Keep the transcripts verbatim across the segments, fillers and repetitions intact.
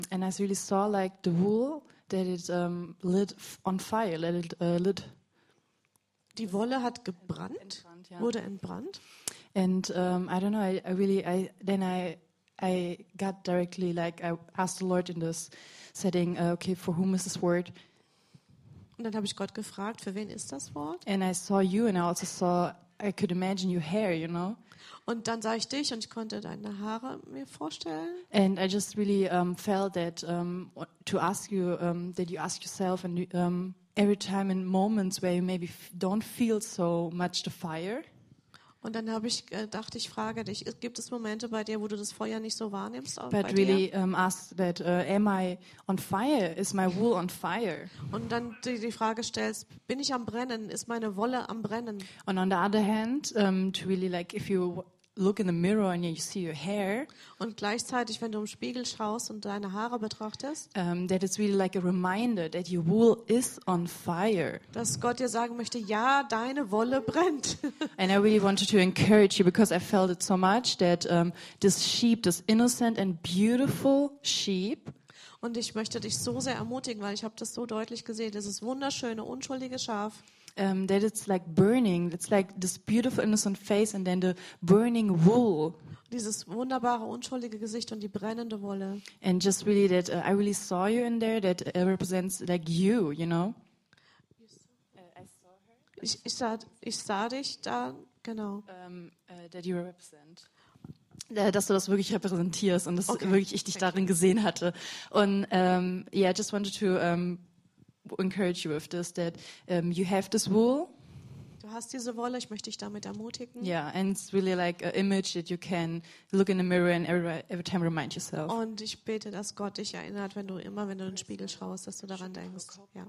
and I really saw like the wool that it um, lit on fire, let it uh, lit. Die Wolle hat gebrannt, Entbrannt, ja. wurde entbrannt. And um, I don't know, I, I really, I then I I got directly like I asked the Lord in this setting, uh, okay, for whom is this word? Und dann habe ich Gott gefragt, für wen ist das Wort? And I saw you, and I also saw, I could imagine your hair, you know. Und dann sah ich dich und ich konnte deine Haare mir vorstellen. And I just really um, felt that um, to ask you, um, that you ask yourself, and um, every time in moments where you maybe f- don't feel so much the fire. Und dann habe ich gedacht, ich frage dich, gibt es Momente bei dir, wo du das Feuer nicht so wahrnimmst? Auch bei But dir? really um, ask that, uh, am I on fire? Is my wool on fire? Und dann die, die Frage stellst, bin ich am Brennen? Ist meine Wolle am Brennen? And on the other hand, um, to really like, if you look in the mirror and you see your hair, Und gleichzeitig, wenn du im Spiegel schaust und deine Haare betrachtest, um, that it's really like a reminder that your wool is on fire. dass Gott dir sagen möchte, ja, deine Wolle brennt. And I really wanted to encourage you because I felt it so much that um, this sheep, this innocent and beautiful sheep, Und ich möchte dich so sehr ermutigen, weil ich habe das so deutlich gesehen, dieses wunderschöne, unschuldige Schaf, um, that it's like burning. It's like this beautiful innocent face and then the burning wool. dieses wunderbare, unschuldige Gesicht und die brennende Wolle. And just really that uh, I really saw you in there that uh, represents like you, you know. Ich, ich, sah, ich sah dich da, genau. Um, uh, that you represent. Äh, Dass du das wirklich repräsentierst und dass Okay. wirklich ich dich darin gesehen hatte. Und um, yeah, I just wanted to um, encourage you with this, that um, you have this wool. Du hast diese Wolle, ich möchte dich damit ermutigen. Yeah, and it's really like an image that you can look in the mirror and every, every time remind yourself. Und ich bete, dass Gott dich erinnert, wenn du immer, wenn du in den Spiegel schaust, dass du daran denkst. Ja.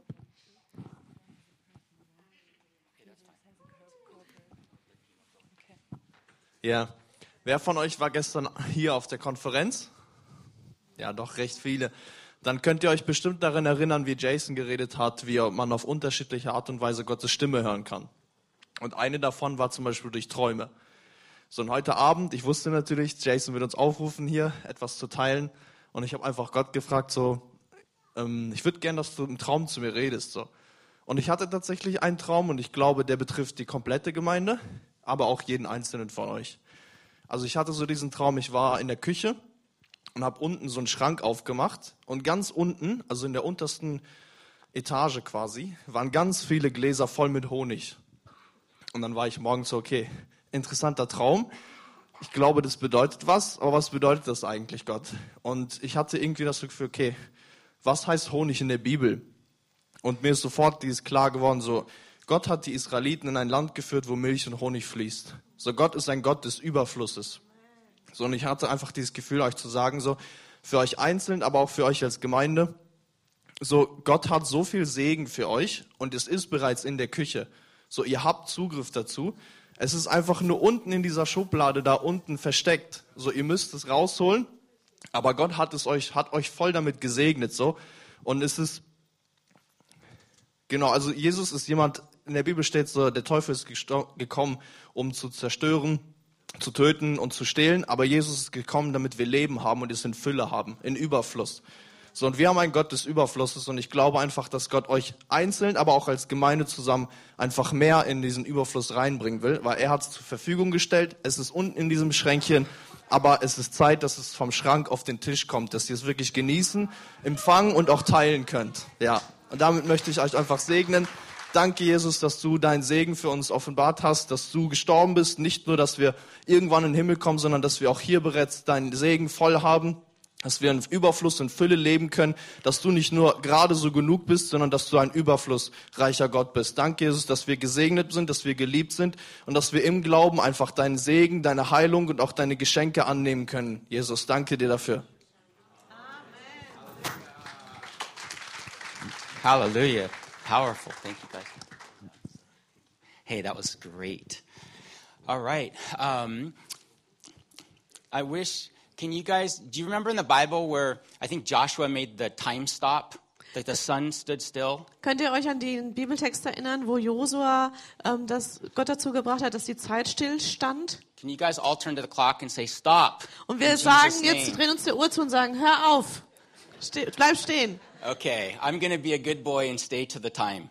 Ja. Wer von euch war gestern hier auf der Konferenz? Ja, doch recht viele. Dann könnt ihr euch bestimmt daran erinnern, wie Jason geredet hat, wie man auf unterschiedliche Art und Weise Gottes Stimme hören kann. Und eine davon war zum Beispiel durch Träume. So, und heute Abend, ich wusste natürlich, Jason wird uns aufrufen, hier etwas zu teilen. Und ich habe einfach Gott gefragt, so, ähm, ich würde gern, dass du im Traum zu mir redest. So. Und ich hatte tatsächlich einen Traum und ich glaube, der betrifft die komplette Gemeinde, aber auch jeden Einzelnen von euch. Also ich hatte so diesen Traum, ich war in der Küche und habe unten so einen Schrank aufgemacht und ganz unten, also in der untersten Etage quasi, waren ganz viele Gläser voll mit Honig. Und dann war ich morgens so, okay, interessanter Traum. Ich glaube, das bedeutet was, aber was bedeutet das eigentlich, Gott? Und ich hatte irgendwie das Gefühl, okay, was heißt Honig in der Bibel? Und mir ist sofort dieses klar geworden, so, Gott hat die Israeliten in ein Land geführt, wo Milch und Honig fließt. So, Gott ist ein Gott des Überflusses. So, und ich hatte einfach dieses Gefühl, euch zu sagen, so, für euch einzeln, aber auch für euch als Gemeinde, so, Gott hat so viel Segen für euch und es ist bereits in der Küche. So, ihr habt Zugriff dazu. Es ist einfach nur unten in dieser Schublade da unten versteckt. So, ihr müsst es rausholen, aber Gott hat es euch, hat euch voll damit gesegnet, so. Und es ist, genau, also Jesus ist jemand, in der Bibel steht so, der Teufel ist gesto- gekommen, um zu zerstören, zu töten und zu stehlen, aber Jesus ist gekommen, damit wir Leben haben und es in Fülle haben, in Überfluss. So, und wir haben einen Gott des Überflusses und ich glaube einfach, dass Gott euch einzeln, aber auch als Gemeinde zusammen einfach mehr in diesen Überfluss reinbringen will, weil er hat es zur Verfügung gestellt, es ist unten in diesem Schränkchen, aber es ist Zeit, dass es vom Schrank auf den Tisch kommt, dass ihr es wirklich genießen, empfangen und auch teilen könnt. Ja, und damit möchte ich euch einfach segnen. Danke, Jesus, dass du deinen Segen für uns offenbart hast, dass du gestorben bist. Nicht nur, dass wir irgendwann in den Himmel kommen, sondern dass wir auch hier bereits deinen Segen voll haben, dass wir in Überfluss und Fülle leben können, dass du nicht nur gerade so genug bist, sondern dass du ein überflussreicher Gott bist. Danke, Jesus, dass wir gesegnet sind, dass wir geliebt sind und dass wir im Glauben einfach deinen Segen, deine Heilung und auch deine Geschenke annehmen können. Jesus, danke dir dafür. Hallelujah. Powerful. Thank you, guys. Hey, that was great. All right. Um, I wish, can you guys, do you remember in the Bible where I think Joshua made the time stop? Like the sun stood still? Könnt ihr euch an den Bibeltext erinnern, wo Josua ähm, das Gott dazu gebracht hat, dass die Zeit stillstand? Can you guys all turn to the clock and say stop? Und wir In sagen Jesus' jetzt, name. drehen uns die Uhr zu und sagen, hör auf. Ste- bleib stehen. Okay, I'm going to be a good boy and stay to the time.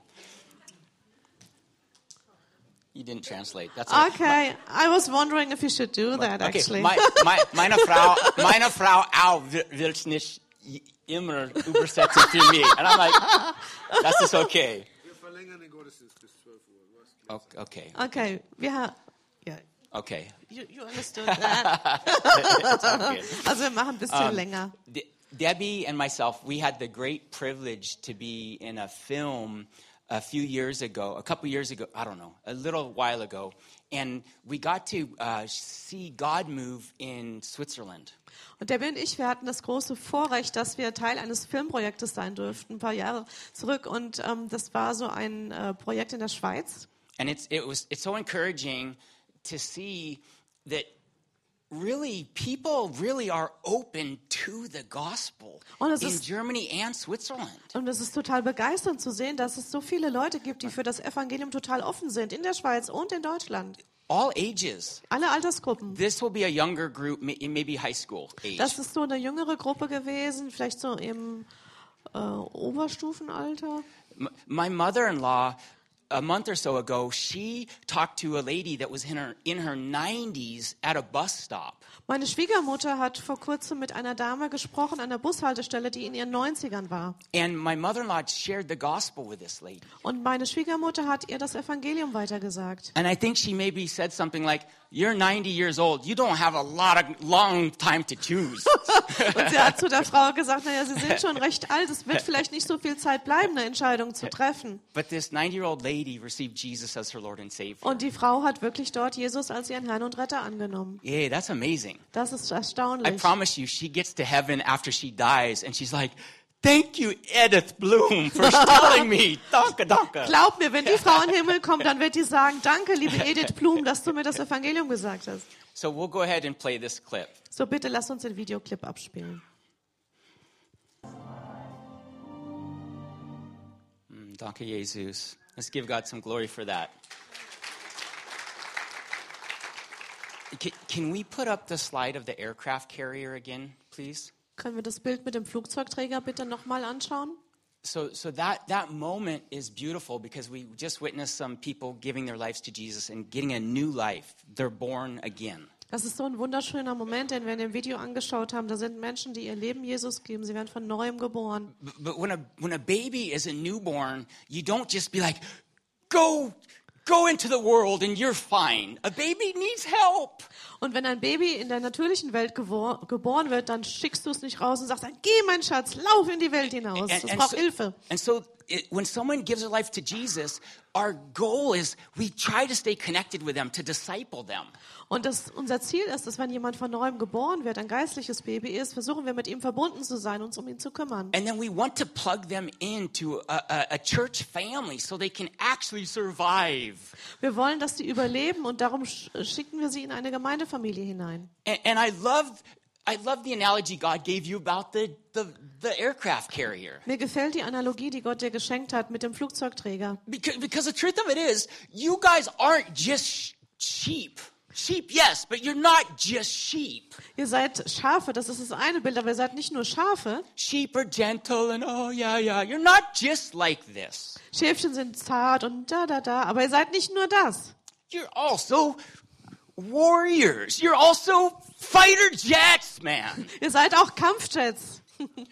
You didn't translate. That's all right. Okay, I was wondering if you should do that Okay, actually. mein, mein, meine Frau, meine Frau auch will will es nicht immer übersetzen für mich. And I'm like, das ist okay. Wir verlängern den Gottesdienst bis zwölf Uhr. Du hast Okay, Okay, wir ha- ja, okay. you, you understood that. It's all good. Also wir machen ein bisschen Um, länger. De- Debbie and myself, we had the great privilege to be in a film a few years ago, a couple years ago, I don't know, a little while ago, and we got to uh, see God move in Switzerland. Und Debbie und ich, wir hatten das große Vorrecht, dass wir Teil eines Filmprojektes sein durften, ein paar Jahre zurück. Und ähm, das war so ein äh, Projekt in der Schweiz. And it's it was it's so encouraging to see that really people really are open to the gospel Und es in ist- Germany and Switzerland. Und es ist total begeisternd zu sehen, dass es so viele Leute gibt, die für das Evangelium total offen sind, in der Schweiz und in Deutschland. All ages. Alle Altersgruppen. This will be a younger group, may- maybe high school age. Das ist so eine jüngere Gruppe gewesen, vielleicht so im äh, Oberstufenalter. M- My mother-in-law, a month or so ago, she talked to a lady that was in her in her nineties at a bus stop. Meine Schwiegermutter hat vor kurzem mit einer Dame gesprochen an der Bushaltestelle, die in ihren neunzigern war. And my mother-in-law shared the gospel with this lady. Und meine Schwiegermutter hat ihr das Evangelium weitergesagt. And I think she maybe said something like, "You're ninety years old. You don't have a lot of long time to choose." Und sie hat zu der Frau gesagt, naja, Sie sind schon recht alt, es wird vielleicht nicht so viel Zeit bleiben, eine Entscheidung zu treffen. But this ninety-year-old lady received Jesus as her Lord and Savior. Und die Frau hat wirklich dort Jesus als ihren Herrn und Retter angenommen. Yeah, that's amazing. Das ist I erstaunlich. promise you, she gets to heaven after she dies, and she's like, "Thank you, Edith Bloom, for telling me." Danke, danke. Glaub mir, wenn die Frau in den Himmel kommt, dann wird die sagen, danke, liebe Edith Blum, dass du mir das Evangelium gesagt hast. So we'll go ahead and play this clip. So, bitte lass uns den Videoclip abspielen. Mm, Danke, Jesus. Let's give God some glory for that. Can, can we put up the slide of the aircraft carrier again, please? Können wir das Bild mit dem Flugzeugträger bitte nochmal anschauen? So, so that, that moment is beautiful because we just witnessed some people giving their lives to Jesus and getting a new life. They're born again. Das ist so ein wunderschöner Moment, den wir in dem Video angeschaut haben. Da sind Menschen, die ihr Leben Jesus geben. Sie werden von Neuem geboren. But, but when a when a baby is a newborn, you don't just be like, go, go into the world and you're fine. A baby needs help. Und wenn ein Baby in der natürlichen Welt gewor- geboren wird, dann schickst du es nicht raus und sagst, geh mein Schatz, lauf in die Welt hinaus. Es braucht so, Hilfe. and so it, when someone gives their life to Jesus, our goal is we try to stay connected with them, to disciple them. Und das, unser Ziel ist, dass wenn jemand von Neuem geboren wird, ein geistliches Baby ist, versuchen wir mit ihm verbunden zu sein, uns um ihn zu kümmern. And then we want to plug them into a, a, a church family so they can actually survive. Wir wollen, dass sie überleben und darum sch- schicken wir sie in eine Gemeindefamilie hinein. And, and I love I love the analogy God gave you about the, the, the aircraft carrier. Mir gefällt die Analogie, die Gott dir geschenkt hat mit dem Flugzeugträger. Because, because the truth of it is, you guys aren't just sh- sheep. Sheep, yes, but you're not just sheep. Ihr seid Schafe, das ist das eine Bild, aber ihr seid nicht nur Schafe. Sheep are gentle and oh, yeah, yeah. You're not just like this. Schäfchen sind zart und da, da, da, aber ihr seid nicht nur das. You're also warriors. You're also fighter jets, man. Ihr seid auch Kampfjets.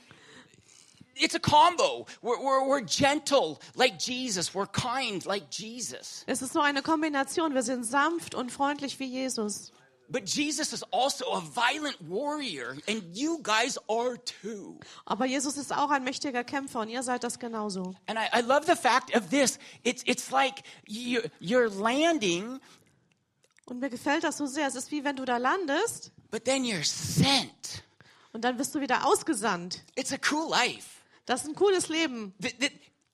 It's a combo. We're, we're, we're gentle like Jesus. We're kind like Jesus. Es ist so eine Kombination. Wir sind sanft und freundlich wie Jesus. But Jesus is also a violent warrior, and you guys are too. Aber Jesus ist auch ein mächtiger Kämpfer und ihr seid das genauso. And I, I love the fact of this. It's, it's like you, you're landing, Und mir gefällt das so sehr. Es ist wie wenn du da landest but then you're sent. und dann wirst du wieder ausgesandt. It's a cool life. Das ist ein cooles Leben. Th- th-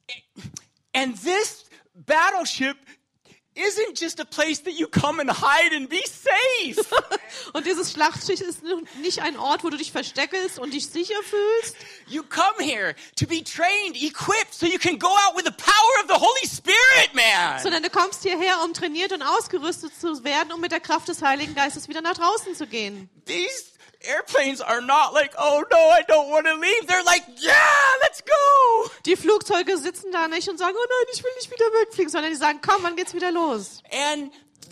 And this battleship isn't just a place that you come and hide and be safe. Und dieses Schlachtschiff ist nicht ein Ort, wo du dich versteckelst und dich sicher fühlst, You come here to be trained, equipped, so you can go out with the power of the Holy Spirit, man. sondern du kommst hierher, um trainiert und ausgerüstet zu werden, um mit der Kraft des Heiligen Geistes wieder nach draußen zu gehen. These, airplanes are not like, oh no, I don't want to leave. They're like, yeah, let's go. Die Flugzeuge sitzen da nicht und sagen, oh nein, ich will nicht wieder wegfliegen, sondern die sagen, komm, wann geht's wieder los? And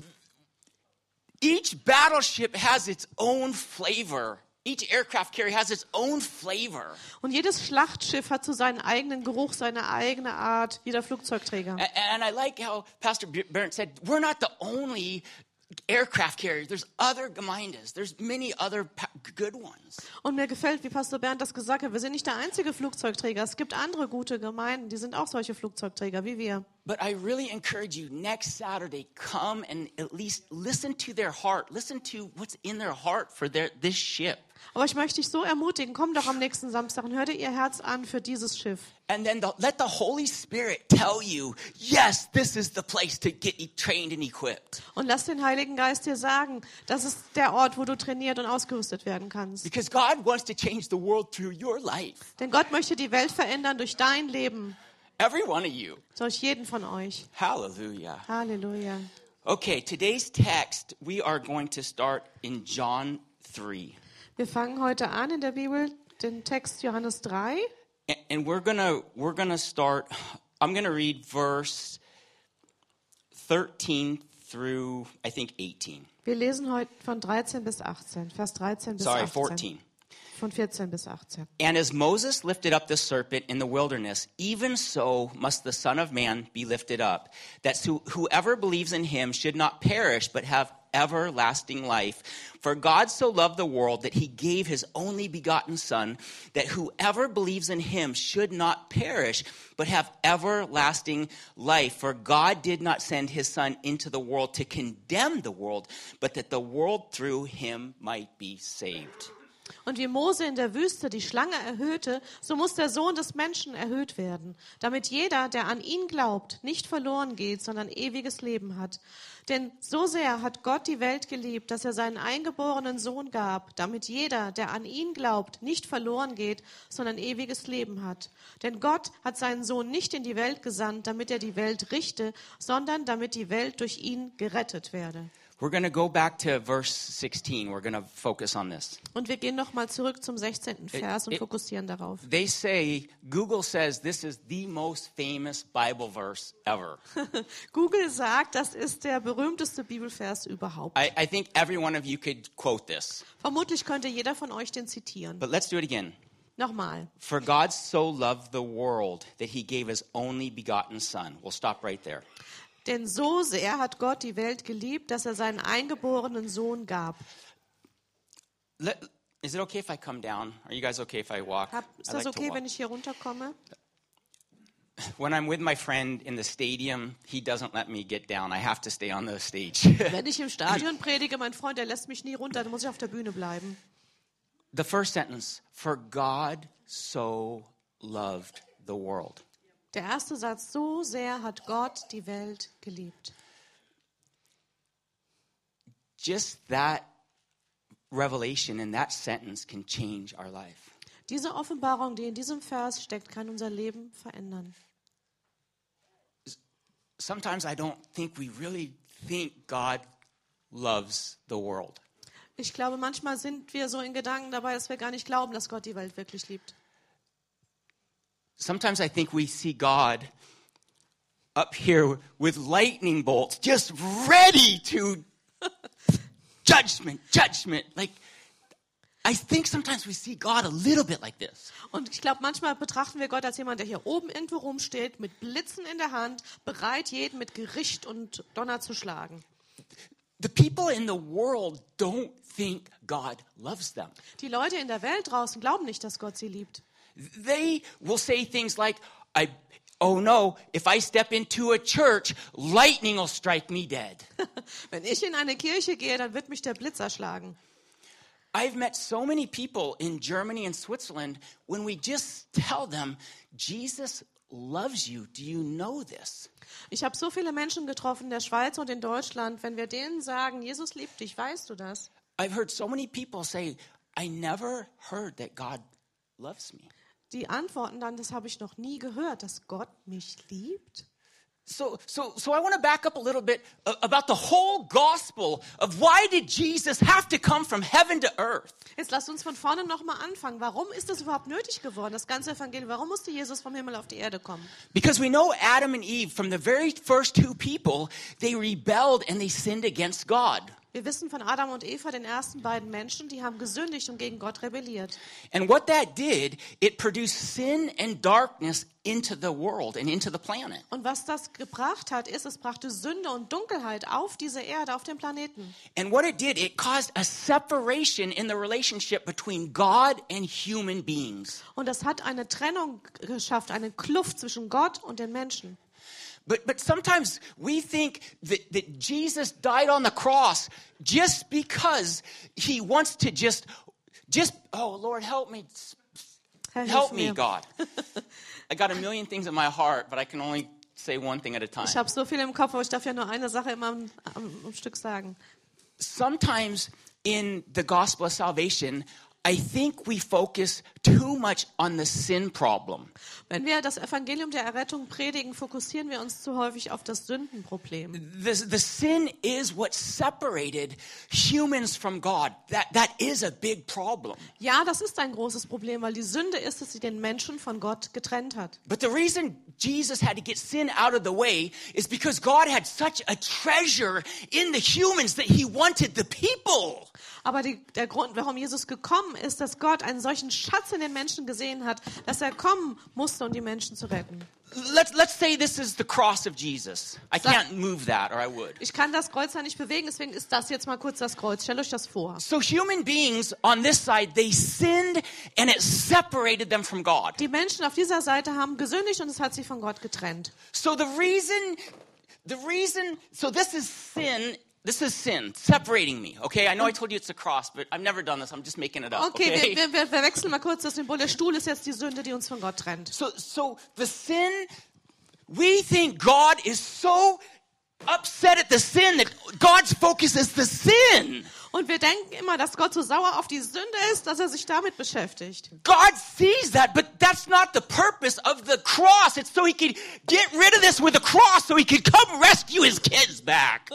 each battleship has its own flavor. Each aircraft carrier has its own flavor. Und jedes Schlachtschiff hat so seinen eigenen Geruch, seine eigene Art, jeder Flugzeugträger. And, and I like how Pastor Bernd said, we're not the only aircraft carrier. There's other Gemeindes. There's many other pa- good ones. Und mir gefällt, wie Pastor Bernd das gesagt hat, wir sind nicht der einzige Flugzeugträger. Es gibt andere gute Gemeinden, die sind auch solche Flugzeugträger wie wir. But I really encourage you, next Saturday, come and at least listen to their heart. Listen to what's in their heart for their, this ship. Aber ich möchte dich so ermutigen, komm doch am nächsten Samstag und hör dir ihr Herz an für dieses Schiff. And then the, let the Holy Spirit tell you, yes, this is the place to get e- trained and equipped. Und lass den Heiligen Geist dir sagen, das ist der Ort, wo du trainiert und ausgerüstet werden kannst. Because God wants to change the world through your life. Denn Gott möchte die Welt verändern durch dein Leben, Every one of you. durch jeden von euch. Hallelujah. Halleluja. Okay, today's text, we are going to start in John three. Wir fangen heute an in der Bibel, den Text Johannes drei. And, and we're gonna we're gonna start. I'm gonna read verse thirteen through I think eighteen. Wir lesen heute von dreizehn bis achtzehn, Vers dreizehn bis Sorry, achtzehn. fourteen. Von vierzehn bis achtzehn. And as Moses lifted up the serpent in the wilderness, even so must the Son of Man be lifted up, that so whoever believes in him should not perish, but have everlasting life. For God so loved the world that he gave his only begotten Son, that whoever believes in him should not perish, but have everlasting life. For God did not send his Son into the world to condemn the world, but that the world through him might be saved. Und wie Mose in der Wüste die Schlange erhöhte, so muss der Sohn des Menschen erhöht werden, damit jeder, der an ihn glaubt, nicht verloren geht, sondern ewiges Leben hat. Denn so sehr hat Gott die Welt geliebt, dass er seinen eingeborenen Sohn gab, damit jeder, der an ihn glaubt, nicht verloren geht, sondern ewiges Leben hat. Denn Gott hat seinen Sohn nicht in die Welt gesandt, damit er die Welt richte, sondern damit die Welt durch ihn gerettet werde. We're going to go back to verse sixteen. We're going to focus on this. Und wir gehen nochmal zurück zum sechzehnten Vers und it- fokussieren darauf. They say, Google says this is the most famous Bible verse ever. Google sagt, das ist der berühmteste Bibelvers überhaupt. I, I think every one of you could quote this. Vermutlich könnte jeder von euch den zitieren. But let's do it again. Nochmal. For God so loved the world that he gave his only begotten Son. We'll stop right there. Denn so sehr hat Gott die Welt geliebt, dass er seinen eingeborenen Sohn gab. Let, is it okay if I come down? Are you guys okay if I walk? Hab, ist I das like to okay, walk. wenn ich hier runterkomme? When I'm with my friend in the stadium, he doesn't let me get down. I have to stay on the stage. Wenn ich im Stadion predige, mein Freund, der lässt mich nie runter, dann muss ich auf der Bühne bleiben. The first sentence, for God so loved the world. Der erste Satz, so sehr hat Gott die Welt geliebt. Just that revelation in that sentence can change our life. Diese Offenbarung, die in diesem Vers steckt, kann unser Leben verändern. Sometimes I don't think we really think God loves the world. Ich glaube, manchmal sind wir so in Gedanken dabei, dass wir gar nicht glauben, dass Gott die Welt wirklich liebt. Sometimes I think we see God up here with lightning bolts, just ready to judgment, judgment. Like, I think sometimes we see God a little bit like this. Und ich glaube, manchmal betrachten wir Gott als jemand, der hier oben irgendwo rumsteht, mit Blitzen in der Hand, bereit, jeden mit Gericht und Donner zu schlagen. The people in the world don't think God loves them. Die Leute in der Welt draußen glauben nicht, dass Gott sie liebt. They will say things like, I, oh no, if I step into a church, lightning will strike me dead. Wenn ich in eine Kirche gehe, dann wird mich der Blitz erschlagen. I've met so many people in Germany and Switzerland when we just tell them, Jesus loves you. Do you know this? Ich habe so viele Menschen getroffen in der Schweiz und in Deutschland, wenn wir denen sagen, Jesus liebt dich, weißt du das? I've heard so many people say, I never heard that God loves me. Die antworten dann, das habe ich noch nie gehört, dass Gott mich liebt. So, so, so I want to back up a little bit about the whole gospel of why did Jesus have to come from heaven to earth? Jetzt lasst uns von vorne nochmal anfangen. Warum ist das überhaupt nötig geworden, das ganze Evangelium? Warum musste Jesus vom Himmel auf die Erde kommen? Because we know Adam and Eve, from the very first two people, they rebelled and they sinned against God. Wir wissen von Adam und Eva, den ersten beiden Menschen, die haben gesündigt und gegen Gott rebelliert. And what that did, it produced sin and darkness into the world and into the planet. Und was das gebracht hat, ist, es brachte Sünde und Dunkelheit auf diese Erde, auf den Planeten. And what it did, it caused a separation in the relationship between God and human beings. Und das hat eine Trennung geschafft, eine Kluft zwischen Gott und den Menschen. But but sometimes we think that, that Jesus died on the cross just because he wants to just, just, oh, Lord, help me. Herr, Help hilf me, mir. God. I got a million things in my heart, but I can only say one thing at a time. Ich habe so viel im Kopf, aber ich darf ja nur eine Sache immer am, am, am Stück sagen. Sometimes in the gospel of salvation, I think we focus too much on the sin problem. Wenn wir das Evangelium der Errettung predigen, fokussieren wir uns zu häufig auf das Sündenproblem. The, the sin is what separated humans from God. That, that is a big problem. Ja, das ist ein großes Problem, weil die Sünde ist, dass sie den Menschen von Gott getrennt hat. But the reason Jesus had to get sin out of the way is because God had such a treasure in the humans that he wanted the people. Aber die, der Grund, warum Jesus gekommen ist, dass Gott einen solchen Schatz in den Menschen gesehen hat, dass er kommen musste, um die Menschen zu retten. Let's, let's say this is the cross of Jesus. I can't move that, or I would. Ich kann das Kreuz ja nicht bewegen, deswegen ist das jetzt mal kurz das Kreuz. Stellt euch das vor. So human beings on this side, they sinned and it separated them from God. Die Menschen auf dieser Seite haben gesündigt und es hat sie von Gott getrennt. So the reason, the reason, so this is sin. This is sin, separating me, okay? I know I told you it's a cross, but I've never done this. I'm just making it up, Okay, okay? wir, wir, wir wechseln mal kurz das Symbol. Der Stuhl ist jetzt die Sünde, die uns von Gott trennt. So, so the sin, we think God is so upset at the sin that God's focus is the sin. Und wir denken immer, dass Gott so sauer auf die Sünde ist, dass er sich damit beschäftigt. God sees that, but that's not the purpose of the cross. It's so he could get rid of this with a cross so he could come rescue his kids back.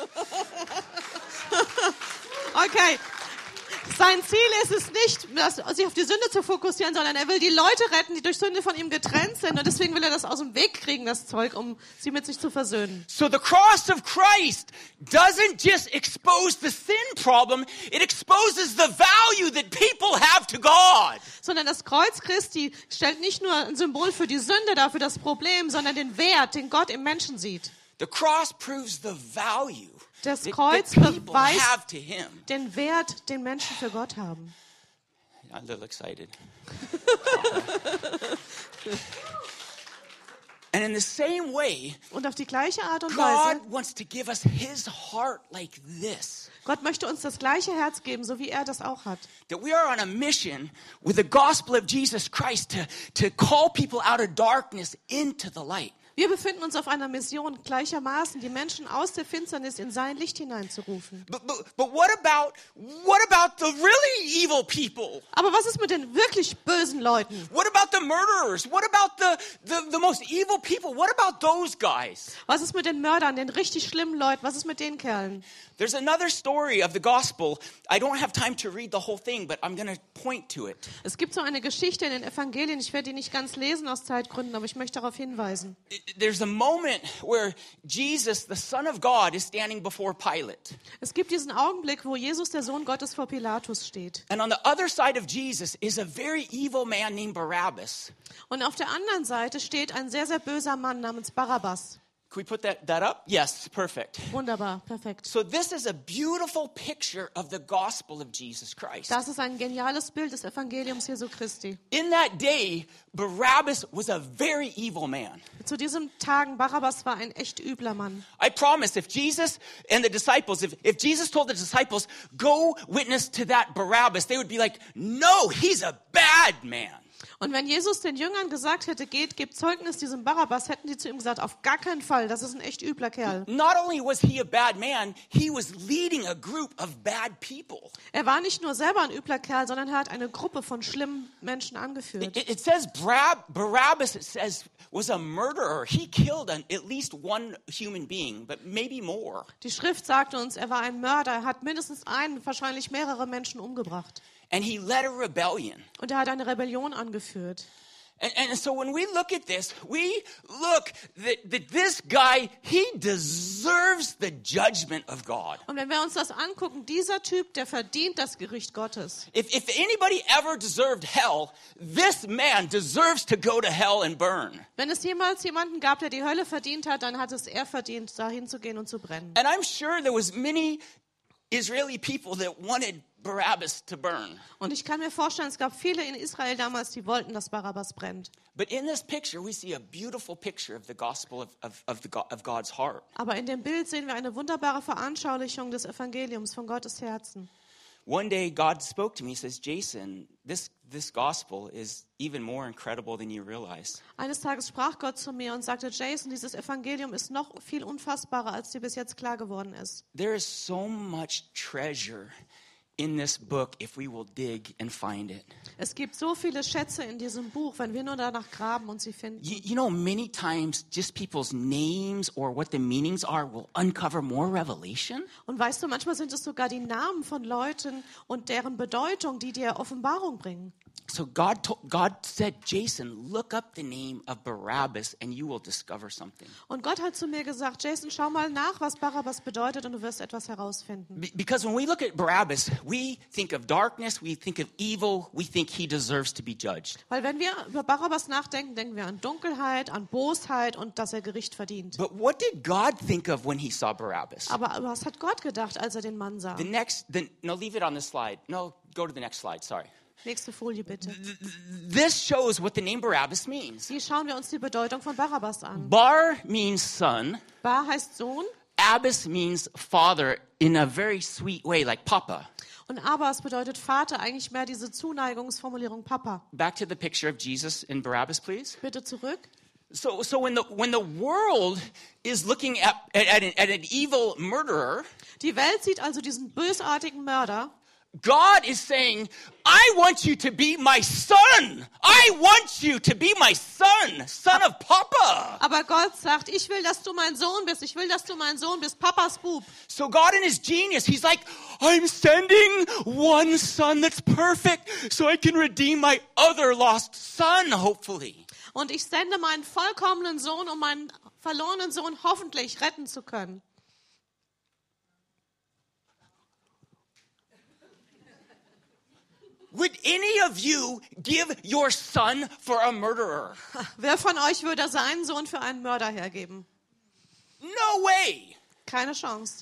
Okay. Sein Ziel ist es nicht, dass, sich auf die Sünde zu fokussieren, sondern er will die Leute retten, die durch Sünde von ihm getrennt sind. Und deswegen will er das aus dem Weg kriegen, das Zeug, um sie mit sich zu versöhnen. So the cross of Christ doesn't just expose the sin problem, it exposes the value that people have to God. Sondern das Kreuz Christi stellt nicht nur ein Symbol für die Sünde dar, für das Problem, sondern den Wert, den Gott im Menschen sieht. The cross proves the value Das that, Kreuz that people beweist have to him. den Wert, den Menschen für Gott haben. I'm a little excited. And in the same way, Und auf die gleiche Art und Weise, God wants to give us his heart like this. Gott möchte uns das gleiche Herz geben, so wie er das auch hat. That we are on a mission with the gospel of Jesus Christ to, to call people out of darkness into the light. Wir befinden uns auf einer Mission, gleichermaßen die Menschen aus der Finsternis in sein Licht hineinzurufen. But, but, but what about what about the really evil people? Aber was ist mit den wirklich bösen Leuten? What about the murderers? What about the, the, the most evil people? What about those guys? Was ist mit den Mördern, den richtig schlimmen Leuten? Was ist mit den Kerlen? There's another story of the gospel. I don't have time to read the whole thing, but I'm going to point to it. Es gibt so eine Geschichte in den Evangelien, ich werde die nicht ganz lesen aus Zeitgründen, aber ich möchte darauf hinweisen. There's a moment where Jesus, the Son of God, is standing before Pilate. Es gibt diesen Augenblick, wo Jesus, der Sohn Gottes, vor Pilatus steht. And on the other side of Jesus is a very evil man named Barabbas. Und auf der anderen Seite steht ein sehr, sehr böser Mann namens Barabbas. Can we put that, that up? Yes, perfect. Wunderbar, perfekt. So this is a beautiful picture of the gospel of Jesus Christ. Das ist ein geniales Bild des Evangeliums Jesu Christi. In that day, Barabbas was a very evil man. Zu diesen Tagen, Barabbas war ein echt übler Mann. I promise, if Jesus and the disciples, if, if Jesus told the disciples, go witness to that Barabbas, they would be like, no, he's a bad man. Und wenn Jesus den Jüngern gesagt hätte, geht, gebt Zeugnis diesem Barabbas, hätten die zu ihm gesagt, auf gar keinen Fall, das ist ein echt übler Kerl. Not only was he a bad man, he was leading a group of bad people. Er war nicht nur selber ein übler Kerl, sondern er hat eine Gruppe von schlimmen Menschen angeführt. It, it says Brab- Barabbas, it says, was a murderer. He killed an, at least one human being, but maybe more. Die Schrift sagte uns, er war ein Mörder, er hat mindestens einen, wahrscheinlich mehrere Menschen umgebracht. And he led a rebellion. Und er hat eine Rebellion angeführt. And, and so when we look at this, we look that, that this guy, he deserves the judgment of God. Und wenn wir uns das angucken, dieser Typ, der verdient das Gericht Gottes. If, if anybody ever deserved hell, this man deserves to go to hell and burn. Wenn es jemals jemanden gab, der die Hölle verdient hat, dann hat es er verdient, dahin zu gehen und zu brennen. And I'm sure there was many Israeli people that wanted Barabbas to burn. Und ich kann mir vorstellen, es gab viele in Israel damals, die wollten, dass Barabbas brennt. But in this picture, we see a beautiful picture of the gospel of, of, of, the, of God's heart. Aber in dem Bild sehen wir eine wunderbare Veranschaulichung des Evangeliums von Gottes Herzen. One day, God spoke to me. He says, Jason, this, this gospel is even more incredible than you realize. Eines Tages sprach Gott zu mir und sagte, Jason, dieses Evangelium ist noch viel unfassbarer, als dir bis jetzt klar geworden ist. There is so much treasure in this book if we will dig and find it. Es gibt so viele Schätze in diesem Buch, wenn wir nur danach graben und sie finden. You, you know, many times just people's names or what the meanings are will uncover more revelation. Und weißt du, manchmal sind es sogar die Namen von Leuten und deren Bedeutung, die dir Offenbarung bringen. So God told, God said, Jason, look up the name of Barabbas and you will discover something. Und Gott hat zu mir gesagt, Jason, schau mal nach, was Barabbas bedeutet und du wirst etwas herausfinden. Be- Because when we look at Barabbas, we think of darkness, we think of evil, we think he deserves to be judged. Weil wenn wir über Barabbas nachdenken, denken wir an Dunkelheit, an Bosheit und dass er Gericht verdient. But what did God think of when he saw Barabbas? Aber was hat Gott gedacht, als er den Mann sah? The next, the, no, leave it on this slide. No, go to the next slide, sorry. Nächste Folie bitte. This shows what the name Barabbas means. Hier schauen wir uns die Bedeutung von Barabbas an. Bar means son. Bar heißt Sohn Abbas means father in a very sweet way, like Papa. und Abbas bedeutet Vater, eigentlich mehr diese Zuneigungsformulierung Papa. Back to the picture of Jesus in Barabbas, please. Bitte zurück. So, so when the when the world is looking at at, at, an, at an evil murderer, Die Welt sieht also diesen bösartigen Mörder. God is saying, I want you to be my son. I want you to be my son, son of Papa. Aber Gott sagt, ich will, dass du mein Sohn bist. Ich will, dass du mein Sohn bist, Papas Bub. So God in his genius, he's like, I'm sending one son that's perfect so I can redeem my other lost son, hopefully. Und ich sende meinen vollkommenen Sohn, um meinen verlorenen Sohn hoffentlich retten zu können. Would any of you give your son for a murderer? Wer von euch würde seinen Sohn für einen Mörder hergeben? No way. Keine Chance.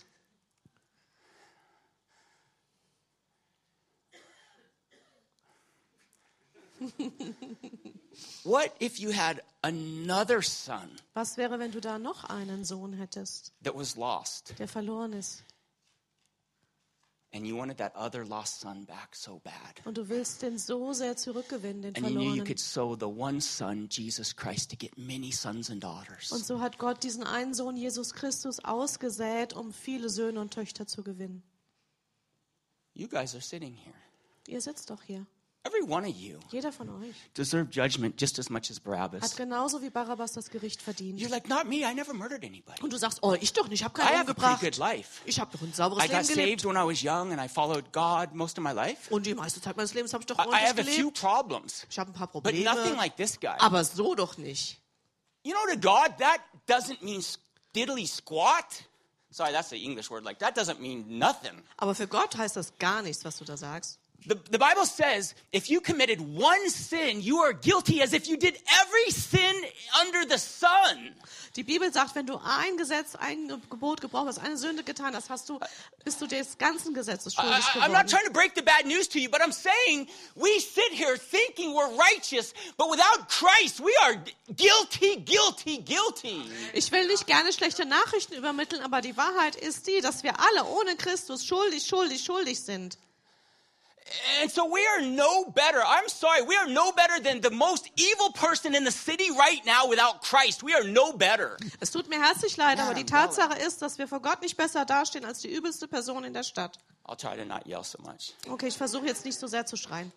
What if you had another son Was wäre, wenn du da noch einen Sohn hättest, that was lost der verloren ist? and you wanted that other lost son back so bad? Und du willst den so sehr zurückgewinnen, den And you knew you verlorenen. could sow the one son, Jesus Christ, to get many sons and daughters. Und so hat Gott diesen einen Sohn, Jesus Christus, ausgesät, um viele Söhne und Töchter zu gewinnen. You guys are sitting here. Ihr sitzt doch hier. Every one of you Jeder von euch deserve judgment just as much as hat Barabbas. genauso wie Barabbas das Gericht verdient. You're like, not me, I never murdered anybody. Und du sagst, oh, ich doch nicht, ich habe I keinen have a pretty umgebracht. good life. Ich habe doch ein sauberes I got Leben gelebt. saved when I was young and I followed God most of my life. Und die meiste Zeit meines Lebens habe ich doch I, I ordentlich have a few gelebt. problems, Ich habe ein paar but nothing Probleme, like this guy. aber so doch nicht. You know, to God, that doesn't mean diddly squat. Sorry, that's the English word. Like, that doesn't mean nothing. Aber für Gott heißt das gar nichts, was du da sagst. The, the Bible says if you committed one sin, you are guilty as if you did every sin under the sun. Die Bibel sagt, wenn du ein Gesetz, ein Gebot gebraucht hast, eine Sünde getan hast, hast du, bist du des ganzen Gesetzes I, schuldig I- I'm not geworden. trying to break the bad news to you, but I'm saying we sit here thinking we're righteous, but without Christ, we are guilty, guilty, guilty. Ich will nicht gerne schlechte Nachrichten übermitteln, aber die Wahrheit ist die, dass wir alle ohne Christus schuldig, schuldig, schuldig sind. And so we are no better. I'm sorry, we are no better than the most evil person in the city right now without Christ. We are no better. Es tut mir herzlich leid, aber die Tatsache ist, dass wir vor Gott nicht besser dastehen als die übelste Person in der Stadt. I'll try to not yell so much. Okay, ich versuche jetzt nicht so sehr zu schreien.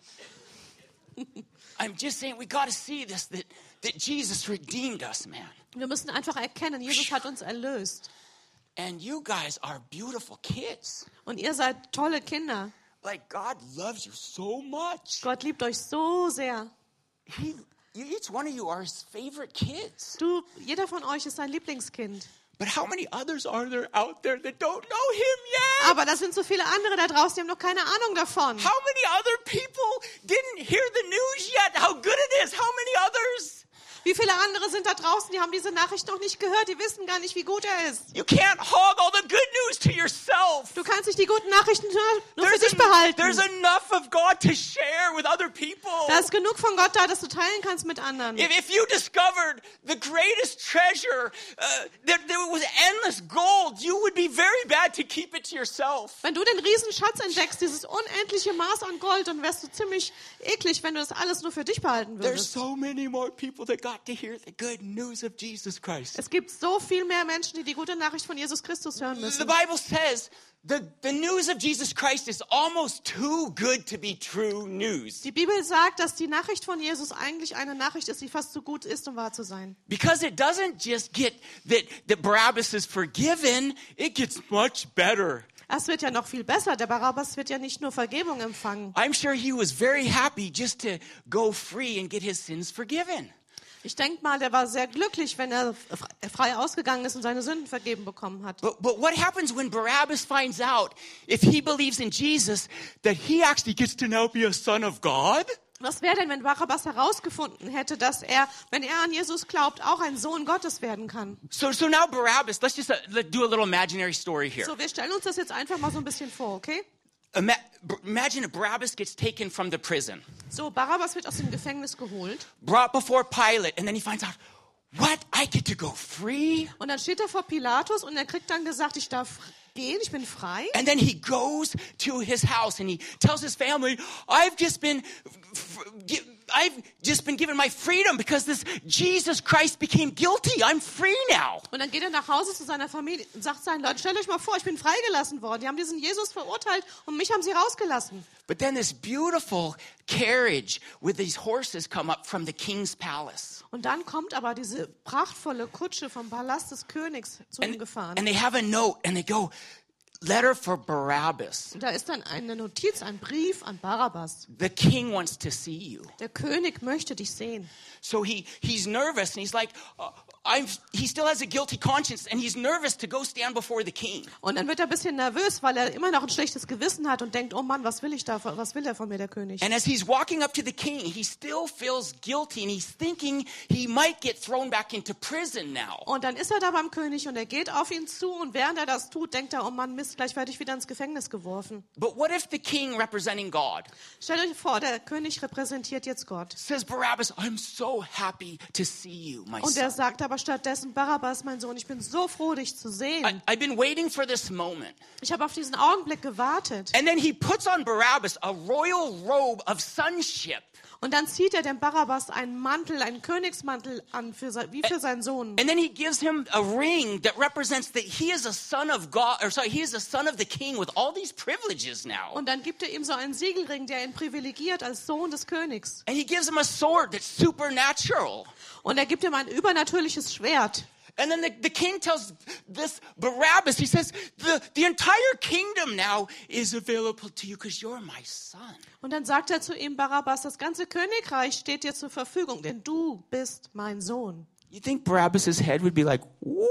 I'm just saying we got to see this, that, that Jesus redeemed us, man. Wir müssen einfach erkennen, Jesus hat uns erlöst. And you guys are beautiful kids. Und ihr seid tolle Kinder. Like, God loves you so much. Gott liebt euch so sehr. He, you, each one of you are his favorite kids. Du, jeder von euch ist sein Lieblingskind. But how many others are there out there that don't know him yet? Aber da sind so viele andere da draußen, die haben noch keine Ahnung davon. How many other people didn't hear the news yet? How good it is. How many others? Wie viele andere sind da draußen, die haben diese Nachricht noch nicht gehört, die wissen gar nicht, wie gut er ist. You can't hog all the good news to yourself. Du kannst nicht die guten Nachrichten nur, nur für There's, dich en- behalten. there's enough of God to share with other people. Da ist genug von Gott da, dass du teilen kannst mit anderen. If, if you discovered the greatest treasure, uh, that there was endless gold, you would be very bad to keep it to yourself. Wenn du den Riesenschatz entdeckst, dieses unendliche Maß an Gold, dann wärst du ziemlich eklig, wenn du das alles nur für dich behalten There's würdest. so many more people that got to hear the good news of Jesus Christ. Es gibt so viel mehr Menschen, die die gute Nachricht von Jesus Christus hören The müssen. Bible says the, the news of Jesus Christ is almost too good to be true news. Die Bibel sagt, dass die Nachricht von Jesus eigentlich eine Nachricht ist, die fast so gut ist, um wahr zu sein. Because it doesn't just get that, that Barabbas is forgiven, it gets much better. Es wird ja noch viel besser. Der Barabbas wird ja nicht nur Vergebung empfangen. I'm sure he was very happy just to go free and get his sins forgiven. Ich denke mal, der war sehr glücklich, wenn er frei ausgegangen ist und seine Sünden vergeben bekommen hat. But, but what happens when Barabbas finds out, if he believes in Jesus, that he actually gets to now be a son of God? Was wäre denn, wenn Barabbas herausgefunden hätte, dass er, wenn er an Jesus glaubt, auch ein Sohn Gottes werden kann? So, so now Barabbas, let's just uh, let- do a little imaginary story here. So, wir stellen uns das jetzt einfach mal so ein bisschen vor, okay? Ima- b- imagine if Barabbas gets taken from the prison, So, Barabbas wird aus dem Gefängnis geholt brought before Pilate, and then he finds out, what, I get to go free? und dann steht er vor Pilatus und er kriegt dann gesagt, ich darf gehen, ich bin frei. And then he goes to his house and he tells his family, I've just been, f- gi- I've just been given my freedom because this Jesus Christ became guilty. I'm free now. Und dann geht er nach Hause zu seiner Familie und sagt seinen Leuten, stellt euch mal vor, ich bin freigelassen worden. Die haben diesen Jesus verurteilt und mich haben sie rausgelassen. But then this beautiful carriage with these horses come up from the king's palace. Und dann kommt aber diese prachtvolle Kutsche vom Palast des Königs zu ihm And, gefahren. and they have a note and they go, letter for Barabbas. Und da ist dann eine Notiz, ein Brief an Barabbas. The king wants to see you. Der König möchte dich sehen. So he, he's nervous and he's like, uh, I'm, he still has a guilty conscience and he's nervous to go stand before the king. Und dann wird er ein bisschen nervös, weil er immer noch ein schlechtes Gewissen hat und denkt, oh Mann, was will ich da, was will er von mir, der König? And as he's walking up to the king, he still feels guilty and he's thinking he might get thrown back into prison now. Und dann ist er da beim König und er geht auf ihn zu und während er das tut, denkt er, oh Mann, Mist, gleich werde ich wieder ins Gefängnis geworfen. But what if the king representing God Stellt euch vor, der König repräsentiert jetzt Gott. says, Barabbas, I'm so happy to see you, my Und er son. sagt aber stattdessen, Barabbas, mein Sohn, ich bin so froh, dich zu I, sehen. I've been waiting for this moment. Ich habe auf diesen Augenblick gewartet. And then he puts on Barabbas a royal robe of sonship. Und dann zieht er dem Barabbas einen Mantel, einen Königsmantel an, für sein, wie für seinen Sohn. And then he gives him a ring that represents that he is a son of God, or sorry, he is a son of the king with all these privileges now. Und dann gibt er ihm so einen Siegelring, der ihn privilegiert als Sohn des Königs. And he gives him a sword that's supernatural. Und er gibt ihm ein übernatürliches Schwert. And then the, the king tells this Barabbas, he says, the, the entire kingdom now is available to you because you're my son. Und dann sagt er zu ihm, Barabbas, das ganze Königreich steht dir zur Verfügung, denn du bist mein Sohn. You think Barabbas' head would be like, woo?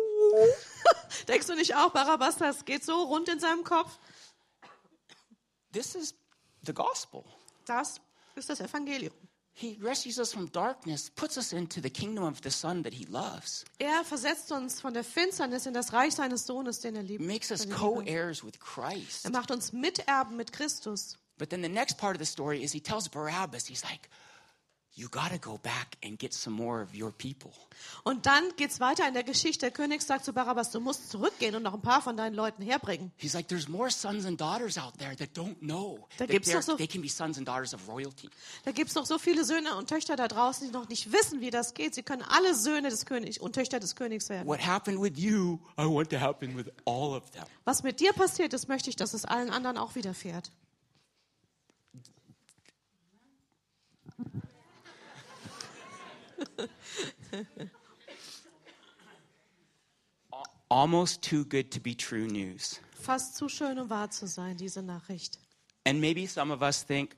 Denkst du nicht auch, Barabbas, das geht so rund in seinem Kopf? This is the gospel. Das ist das Evangelium. He rescues us from darkness, puts us into the kingdom of the son that he loves, Er versetzt uns von der Finsternis in das Reich seines Sohnes, den er liebt. makes us seine Liebe. co-heirs with Christ. Er macht uns Miterben mit Christus. But then the next part of the story is he tells Barabbas, he's like, you got to go back and get some more of your people. Und dann geht's weiter in der Geschichte. Der König sagt zu Barabbas, du musst zurückgehen und noch ein paar von deinen Leuten herbringen. He's like, there's more sons and daughters out there that don't know Da that gibt's they're- doch so- they can be sons and daughters of royalty. Da gibt's noch so viele Söhne und Töchter da draußen, die noch nicht wissen, wie das geht. Sie können alle Söhne des Königs und Töchter des Königs werden. What happened with you, I want to happen with all of them. Was mit dir passiert ist, möchte ich, dass es allen anderen auch widerfährt. Almost too good to be true news. Fast zu schön, um wahr zu sein, diese Nachricht. And maybe some of us think,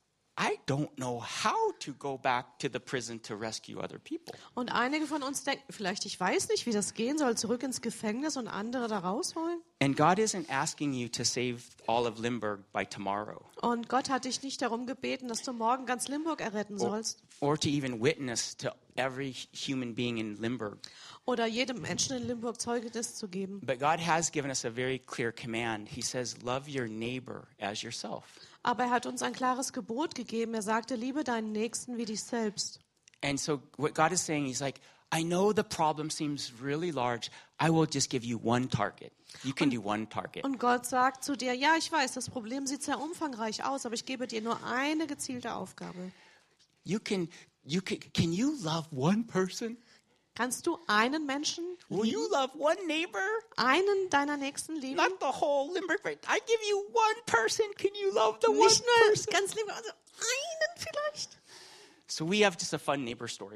I don't know how to go back to the prison to rescue other people. Und einige von uns denken vielleicht, ich weiß nicht, wie das gehen soll, zurück ins Gefängnis und andere da rausholen. And God isn't asking you to save all of Limburg by tomorrow Und Gott hat dich nicht darum gebeten, dass du morgen ganz Limburg erretten or, sollst. or to even witness to every human being in Limburg. Oder jedem Menschen in Limburg Zeugnis zu geben. But God has given us a very clear command. He says, love your neighbor as yourself. Aber er hat uns ein klares Gebot gegeben. Er sagte, liebe deinen Nächsten wie dich selbst. And so what God is saying, he's like, I know the problem seems really large. I will just give you one target. You can do one target. Und Gott sagt zu dir, ja, ich weiß, das Problem sieht sehr umfangreich aus, aber ich gebe dir nur eine gezielte Aufgabe. You can, you can, can you love one person? Kannst du einen Menschen Will you lieben? love one neighbor? Einen deiner Nächsten lieben? Not the whole Limburg. I give you one person. Can you love the one Nicht nur person? ganz lieb, also einen vielleicht. So we have just a fun neighbor story.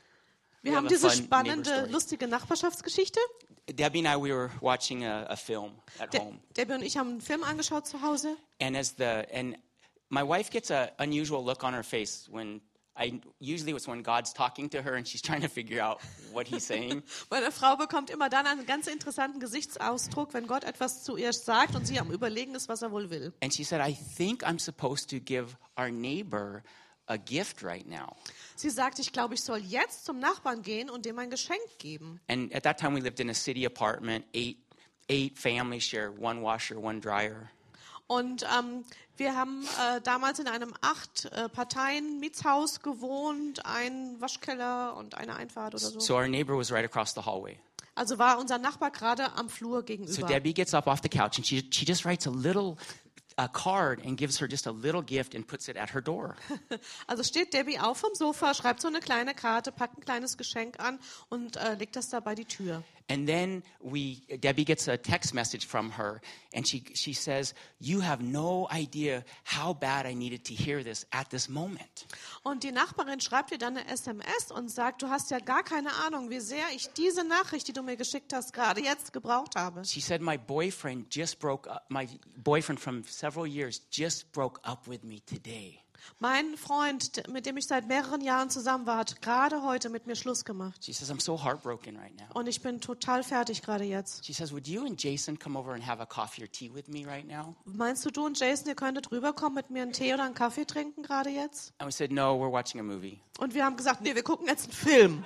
Wir We haben have a diese fun spannende, neighbor story. lustige Nachbarschaftsgeschichte. Debbie and I, we were watching a, a film at De home. Debbie und ich haben einen Film angeschaut zu Hause. And as the and my wife gets a unusual look on her face when I usually it's when God's talking to her and she's trying to figure out what he's saying. Meine Frau bekommt immer dann einen ganz interessanten Gesichtsausdruck, wenn Gott etwas zu ihr sagt und sie am Überlegen ist, was er wohl will. And she said, I think I'm supposed to give our neighbor a gift right now. Sie sagt, ich glaube, ich soll jetzt zum Nachbarn gehen und dem ein Geschenk geben. And at that time we lived in a city apartment, eight eight families share one washer, one dryer. Und ähm, wir haben äh, damals in einem acht äh, Parteien Mietshaus gewohnt, ein Waschkeller und eine Einfahrt oder so. So our neighbor was right across the hallway. Also war unser Nachbar gerade am Flur So gegenüber. Debbie gets up off the couch and she she just writes a little a card and gives her just a little gift and puts it at her door. Also steht Debbie auf vom Sofa, schreibt so eine kleine Karte, packt ein kleines Geschenk an und äh, legt das da bei die Tür. And then we, Debbie gets a text message from her, and she she says, "You have no idea how bad I needed to hear this at this moment." Und die Nachbarin schreibt ihr dann eine S M S und sagt, du hast ja gar keine Ahnung, wie sehr ich diese Nachricht, die du mir geschickt hast, gerade jetzt gebraucht habe. She said, "My boyfriend just broke up. My boyfriend from several years just broke up with me today." Mein Freund, mit dem ich seit mehreren Jahren zusammen war, hat gerade heute mit mir Schluss gemacht. She says, "I'm so heartbroken right now." Und ich bin total fertig gerade jetzt. She says, "Would you and Jason come over and have a coffee or tea with me right now?" Meinst du, du und Jason, ihr könntet rüberkommen, mit mir einen Tee oder einen Kaffee trinken gerade jetzt? And we said, "No, we're watching a movie." Und wir haben gesagt, nee, wir gucken jetzt einen Film.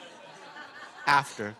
After.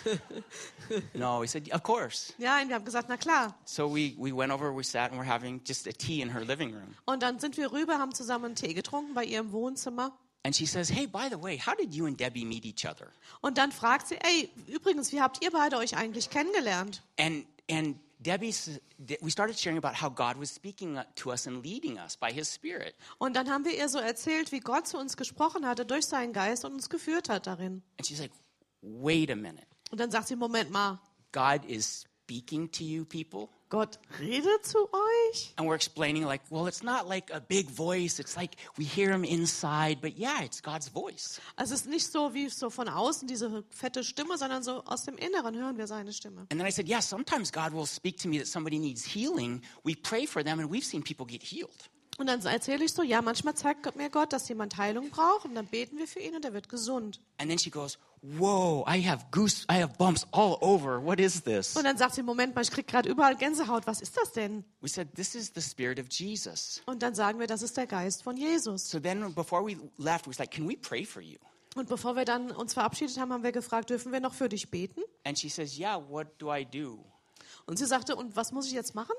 No, we said, "Of course." Ja, und wir haben gesagt, na klar. So we, we went over, we sat, and we're having just a tea in her living room. Und dann sind wir rüber, haben zusammen einen Tee getrunken bei ihr im Wohnzimmer. And she says, "Hey, by the way, how did you and Debbie meet each other?" Und dann fragt sie, ey, übrigens, wie habt ihr beide euch eigentlich kennengelernt? And and Debbie, s- we started sharing about how God was speaking to us and leading us by His Spirit. Und dann haben wir ihr so erzählt, wie Gott zu uns gesprochen hatte durch seinen Geist und uns geführt hat darin. And she's like, "Wait a minute, Und dann sagt sie, Moment mal, God is speaking to you, people." Gott redet zu euch? And we're explaining like, well, it's not like a big voice. It's like we hear Him inside, but yeah, it's God's voice. Also es ist nicht so wie so von außen diese fette Stimme, sondern so aus dem Inneren hören wir seine Stimme. And then I said, yeah, sometimes God will speak to me that somebody needs healing. We pray for them, and we've seen people get healed. Und dann erzähle ich so, ja, manchmal zeigt mir Gott, dass jemand Heilung braucht und dann beten wir für ihn und er wird gesund. And then she goes, whoa, I have goose, I have bumps all over. What is this? Und dann sagt sie, Moment mal, ich kriege gerade überall Gänsehaut, was ist das denn? We said, this is the Spirit of Jesus. Und dann sagen wir, das ist der Geist von Jesus. So then before we left, we was like, can we pray for you? Und bevor wir dann uns verabschiedet haben, haben wir gefragt, dürfen wir noch für dich beten? And she says, yeah, what do I do? Und sie sagte, und was muss ich jetzt machen?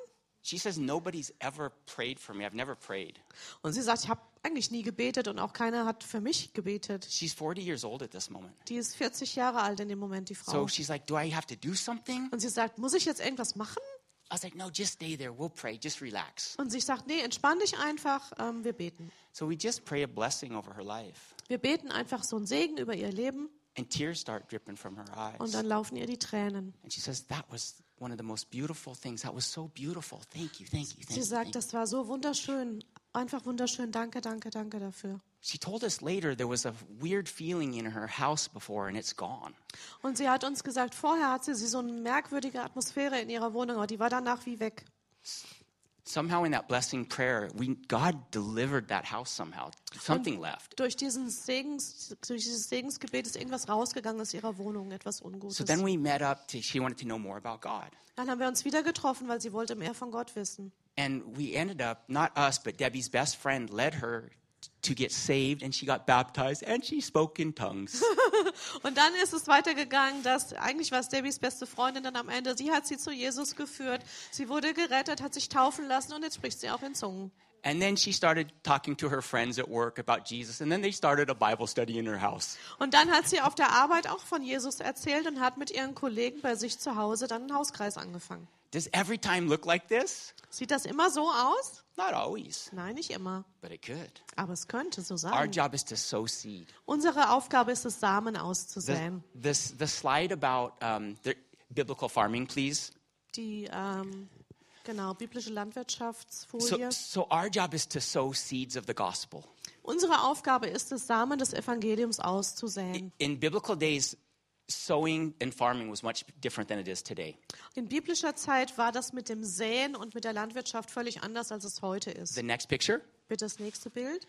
She says, nobody's ever prayed for me. I've never prayed. Und sie sagt, ich habe eigentlich nie gebetet und auch keiner hat für mich gebetet. She's forty years old at this moment. Die ist vierzig Jahre alt in dem Moment, die Frau. So she's like, do I have to do something? Und sie sagt, muss ich jetzt irgendwas machen? I was like, no, just stay there. We'll pray. Just relax. Und sie sagt, nee, entspann dich einfach, ähm, wir beten. So we just pray a blessing over her life. Wir beten einfach so einen Segen über ihr Leben And tears start dripping from her eyes. und dann laufen ihr die Tränen. And she says, that was one of the most beautiful things. That was so beautiful. Thank you, thank you, thank Sie you. sagt, Thank you. das war so wunderschön, einfach wunderschön. Danke, danke, danke dafür. She told us later there was a weird feeling in her house before and it's gone. Und sie hat uns gesagt, vorher hat sie, sie so eine merkwürdige Atmosphäre in ihrer Wohnung, aber die war danach wie weg. Somehow in that blessing prayer, we God delivered that house somehow. Something left. Durch, diesen Segens, durch dieses Segensgebet ist irgendwas rausgegangen aus ihrer Wohnung, etwas Ungutes. So then we met up. To, she wanted to know more about God. Dann haben wir uns wieder getroffen, weil sie wollte mehr von Gott wissen. And we ended up, not us, but Debbie's best friend led her to get saved, and she got baptized, and she spoke in tongues. Und dann ist es weitergegangen, dass eigentlich war es Debbys beste Freundin dann am Ende. Sie hat sie zu Jesus geführt. Sie wurde gerettet, hat sich taufen lassen und jetzt spricht sie auch in Zungen. And then she started talking to her friends at work about Jesus, and then they started a Bible study in her house. Und dann hat sie auf der Arbeit auch von Jesus erzählt und hat mit ihren Kollegen bei sich zu Hause dann einen Hauskreis angefangen. Does every time look like this? Sieht das immer so aus? Not always, Nein, nicht immer. but it could. Aber es könnte so Our sein. job is to sow seed. Unsere Aufgabe ist es, Samen The, auszusäen. this, the slide about um, the biblical farming, please. Die ähm, genau biblische So, Landwirtschaftsfolie. so our job is to sow seeds of the gospel. Unsere Aufgabe ist es, Samen des Evangeliums auszusäen. In biblical days, sowing and farming was much different than it is today. In biblischer Zeit war das mit dem Säen und mit der Landwirtschaft völlig anders, als es heute ist. The next picture. Bitte das nächste Bild.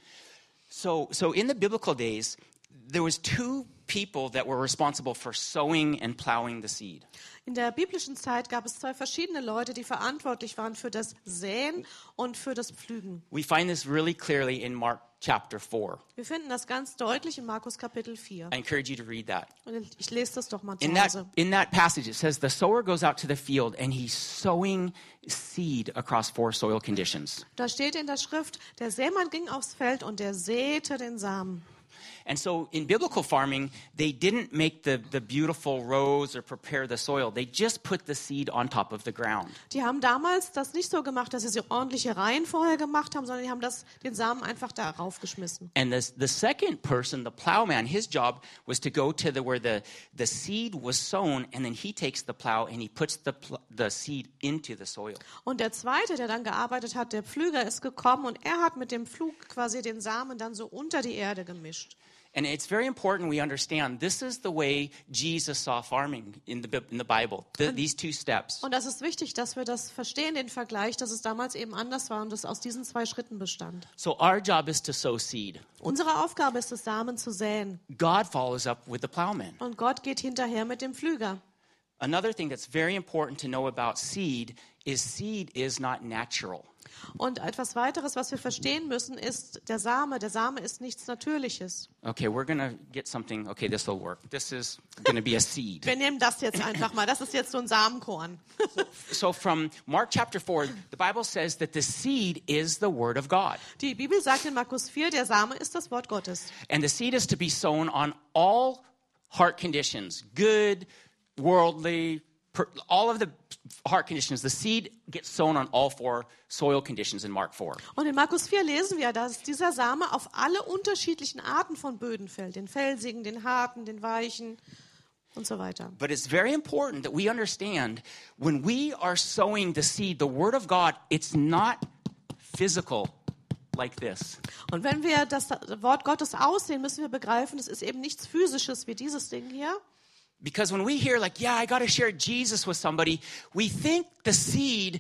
So, so in the biblical days, there was two people that were responsible for sowing and plowing the seed. In der biblischen Zeit gab es zwei verschiedene Leute, die verantwortlich waren für das Säen und für das Pflügen. We find this really clearly in Mark chapter four. Wir finden das ganz deutlich in Markus Kapitel vier. I encourage you to read that. Und ich lese das doch mal zu In that, Hause. in that passage, it says, the sower goes out to the field and he's sowing seed across four soil conditions. Da steht in der Schrift, der Sämann ging aufs Feld und der säte den Samen. And so in biblical farming, they didn't make the, the beautiful rows or prepare the soil. They just put the seed on top of the ground. Die haben damals das nicht so gemacht, dass sie so ordentliche Reihen vorher gemacht haben, sondern die haben das, den Samen einfach da raufgeschmissen. And the, the second person, the plowman, his job was to go to the where the, the seed was sown, and then he takes the plow and he puts the, pl- the seed into the soil. Und der zweite, der dann gearbeitet hat, der Pflüger, ist gekommen und er hat mit dem Pflug quasi den Samen dann so unter die Erde gemischt. And it's very important we understand this is the way Jesus saw farming in the, in the Bible, the, these two steps. Und das ist wichtig, dass wir das verstehen, den Vergleich, dass es damals eben anders war und es aus diesen zwei Schritten bestand. So our job is to sow seed. Unsere Aufgabe ist es, Samen zu säen. God follows up with the plowman. Und Gott geht hinterher mit dem Pflüger. Another thing that's very important to know about seed is seed is not natural. Und etwas weiteres, was wir verstehen müssen, ist der Same. Der Same ist nichts Natürliches. Okay, we're going to get something. Okay, this will work. This is going to be a seed. Wir nehmen das jetzt einfach mal. Das ist jetzt so ein Samenkorn. So from Mark chapter four, the Bible says that the seed is the word of God. Die Bibel sagt in Markus vier, der Same ist das Wort Gottes. And the seed is to be sown on all heart conditions, good, worldly, per, all of the heart conditions. The seed gets sown on all four soil conditions in Mark four. Und in Markus vier lesen wir, dass dieser Same auf alle unterschiedlichen Arten von Böden fällt. Den felsigen, den harten, den weichen und so weiter. But it's very important that we understand when we are sowing the seed, the word of God, it's not physical like this. Und wenn wir das Wort Gottes aussehen, müssen wir begreifen, es ist eben nichts Physisches wie dieses Ding hier. Because when we hear like, yeah, I got to share Jesus with somebody, we think the seed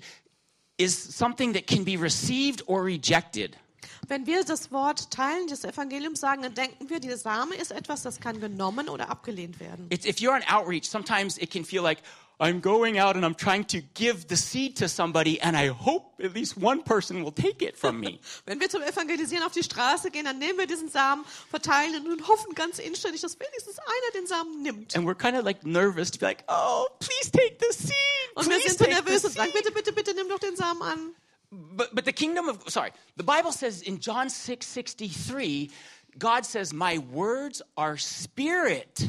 is something that can be received or rejected. Wenn wir das Wort Teilen des Evangeliums sagen, dann denken wir, der Same ist etwas, das kann genommen oder abgelehnt werden. It's, if you're on outreach, sometimes it can feel like, I'm going out and I'm trying to give the seed to somebody and I hope at least one person will take it from me. Wenn wir zum Evangelisieren auf die Straße gehen, dann nehmen wir diesen Samen, verteilen und hoffen ganz inständig, dass wenigstens einer den Samen nimmt. And we're kind of like nervous to be like, oh, please take the seed. Und wir Please sind so take nervös the und sagen, seed. bitte, bitte, bitte, nimm doch den Samen an. But, but the kingdom of, sorry, the Bible says in John six sixty-three, God says, my words are spirit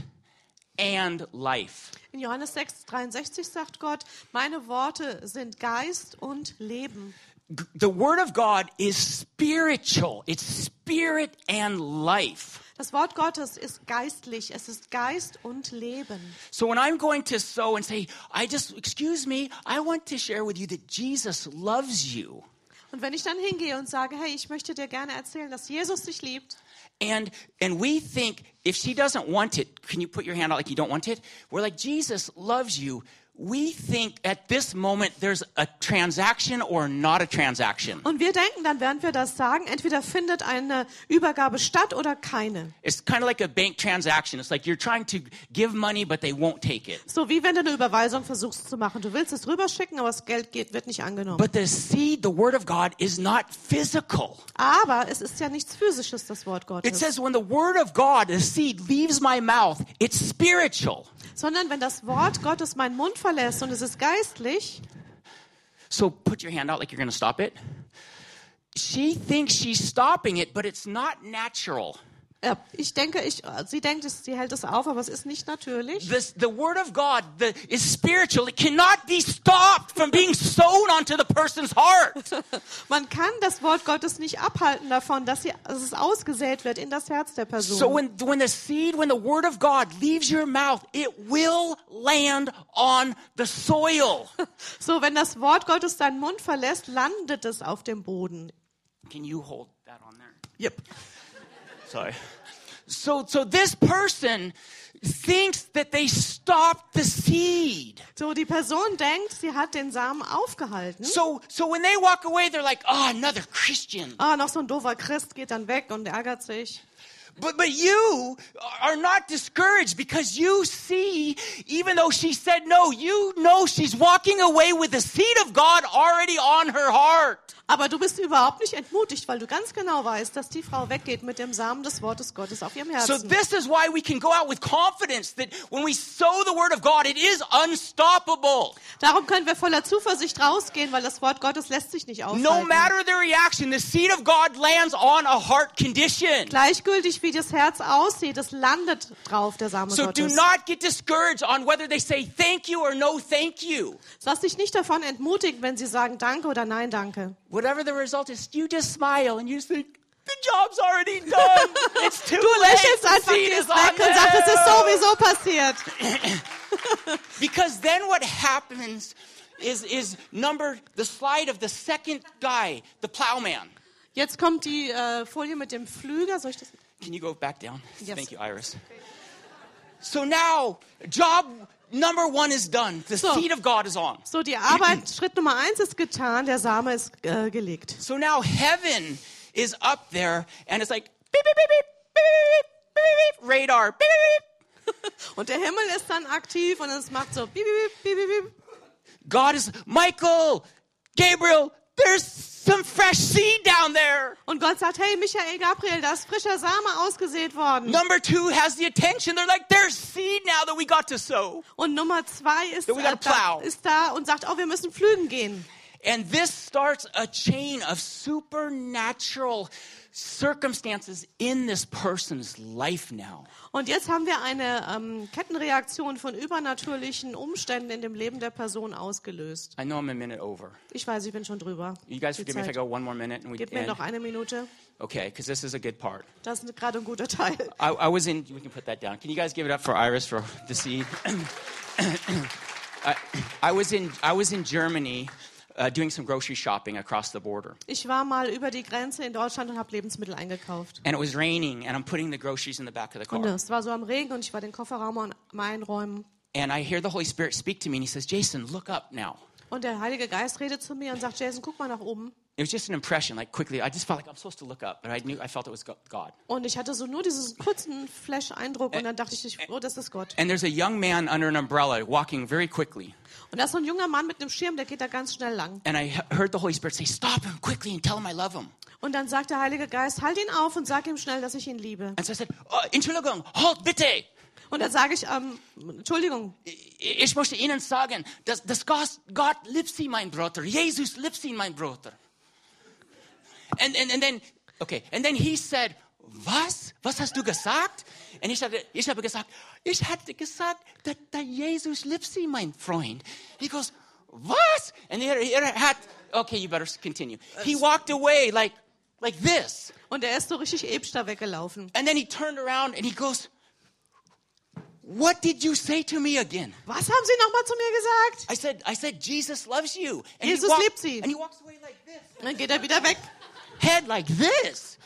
and life. In Johannes sechs dreiundsechzig sagt Gott, meine Worte sind Geist und Leben. The word of God is spiritual. It's spirit and life. Das Wort Gottes ist geistlich, es ist Geist und Leben. So when I'm going to sow and say, I just, excuse me, I want to share with you that Jesus loves you. Und wenn ich dann hingehe und sage, hey, ich möchte dir gerne erzählen, dass Jesus dich liebt. And and we think if she doesn't want it, can you put your hand out like you don't want it? We're like, Jesus loves you. We think at this moment there's a transaction or not a transaction. Und wir denken dann, während wir das sagen, entweder findet eine Übergabe statt oder keine. It's kind of like a bank transaction. It's like you're trying to give money, but they won't take it. So wie wenn du eine Überweisung versuchst zu machen. Du willst es rüberschicken, aber das Geld geht, wird nicht angenommen. But the seed, the word of God, is not physical. Aber es ist ja nichts Physisches, das Wort It Gottes. says when the word of God, the seed, leaves my mouth, it's spiritual. Sondern wenn das Wort Gottes meinen Mund verlässt und es ist geistlich. So put your hand out like you're going to stop it. She thinks she's stopping it, but it's not natural. Ja, ich denke, ich, sie denkt, es- sie hält es auf, aber es ist nicht natürlich. This, the word of God the, is spiritual. It cannot be stopped from being sown onto the person's heart. Man kann das Wort Gottes nicht abhalten davon, dass, sie, dass es ausgesät wird in das Herz der Person. So when, when the seed, when the word of God leaves your mouth, it will land on the soil. So, wenn das Wort Gottes deinen Mund verlässt, landet es auf dem Boden. Can you hold that on there? Yep. Sorry. So, so this person thinks that they stopped the seed. So, die Person denkt, sie hat den Samen aufgehalten. So, so when they walk away, they're like, oh, another Christian. Ah, noch so ein doofer Christ geht dann weg und ärgert sich. But, but you are not discouraged because you see, even though she said no, you know she's walking away with the seed of God already on her heart. Aber du bist überhaupt nicht entmutigt, weil du ganz genau weißt, dass die Frau weggeht mit dem Samen des Wortes Gottes auf ihrem So Herzen. this is why we can go out with confidence that when we sow the word of God, it is unstoppable. Darum können wir voller Zuversicht rausgehen, weil das Wort Gottes lässt sich nicht aufhalten. No matter the reaction, the seed of God lands on a heart condition. Gleichgültig wie das Herz aussieht, es landet drauf, der Same So do Gottes. not get discouraged on whether they say thank you or no thank you. Lass dich nicht davon entmutigen, wenn sie sagen Danke oder Nein, danke. Whatever the result is, you just smile and you think, the job's already done. It's too Du late. lächelst The einfach, seed gehst is on weg und sagst, es ist there. sowieso passiert. Because then what happens is, is number, the slide of the second guy, the plowman. Jetzt kommt die äh, Folie mit dem Flüger. Soll ich das? Can you go back down? Yes. Thank you, Iris. So now, job number one is done. The So. seed of God is on. So, die Arbeit, Schritt Nummer eins ist getan, der Same ist äh, gelegt. So now heaven is up there, and it's like, beep, beep, beep, beep, beep, beep, beep, radar, beep, beep, beep. Und der Himmel ist dann aktiv und es macht so piep, piep, piep, piep, piep. God is, Michael, Gabriel, there's some fresh seed down there. Und Gott sagt, hey Michael, Gabriel, da ist frischer Same ausgesät worden. Number two has the attention. They're like, there's seed now that we got to sow. Und Nummer zwei ist, Then we gotta äh, da, plow. ist da und sagt, oh, wir müssen pflügen gehen. And this starts a chain of supernatural circumstances in this person's life now. Und jetzt haben wir eine ähm, Kettenreaktion von übernatürlichen Umständen in dem Leben der Person ausgelöst. I know I'm a minute over. Ich weiß, ich bin schon drüber. You guys Die forgive me if I Zeit. go one more minute and we Gib mir end? noch eine Minute. Okay, because this is a good part. Das ist gerade ein guter Teil. I, I was in, we can put that down. Can you guys give it up for Iris for the seed? I, I was in, I was in Germany uh, doing some grocery shopping across the border. Ich war mal über die Grenze in Deutschland und habe Lebensmittel eingekauft. And it was raining, and I'm putting the groceries in the back of the Und car. es war so am Regen und ich war den Kofferraum am Einräumen. And I hear the Holy Spirit speak to me, and he says, Jason, look up now. Und der Heilige Geist redet zu mir und sagt, Jason, guck mal nach oben. It was just an impression, like quickly. I just felt like I'm supposed to look up, but I knew I felt it was God. Und ich hatte so nur diesen kurzen Flash-Eindruck und dann dachte ich, oh, das ist Gott. And there's a young man under an umbrella walking very quickly. Und da ist so ein junger Mann mit einem Schirm, der geht da ganz schnell lang. And I heard the Holy Spirit say, "Stop him quickly and tell him I love him." Und dann sagt der Heilige Geist, halt ihn auf und sag ihm schnell, dass ich ihn liebe. And so I said, oh, Entschuldigung, halt bitte. Und dann sage ich, ähm, Entschuldigung, Ich möchte Ihnen sagen, dass, dass Gott, Gott liebt Sie, mein Bruder. Jesus liebt Sie, mein Bruder. And, and, and then, okay, and then he said, was? Was hast du gesagt? Und ich habe, ich habe gesagt, ich hatte gesagt, dass, dass Jesus liebt Sie, mein Freund. He goes, was? And er, er hat, okay, you better continue. He walked away like, like this. Und er ist so richtig episch da weggelaufen. And then he turned around and he goes, what did you say to me again? Was haben Sie nochmal zu mir gesagt? I said, I said, Jesus loves you. And Jesus he walked, liebt Sie. And he walks away like this. Und dann geht er wieder weg. Head like this.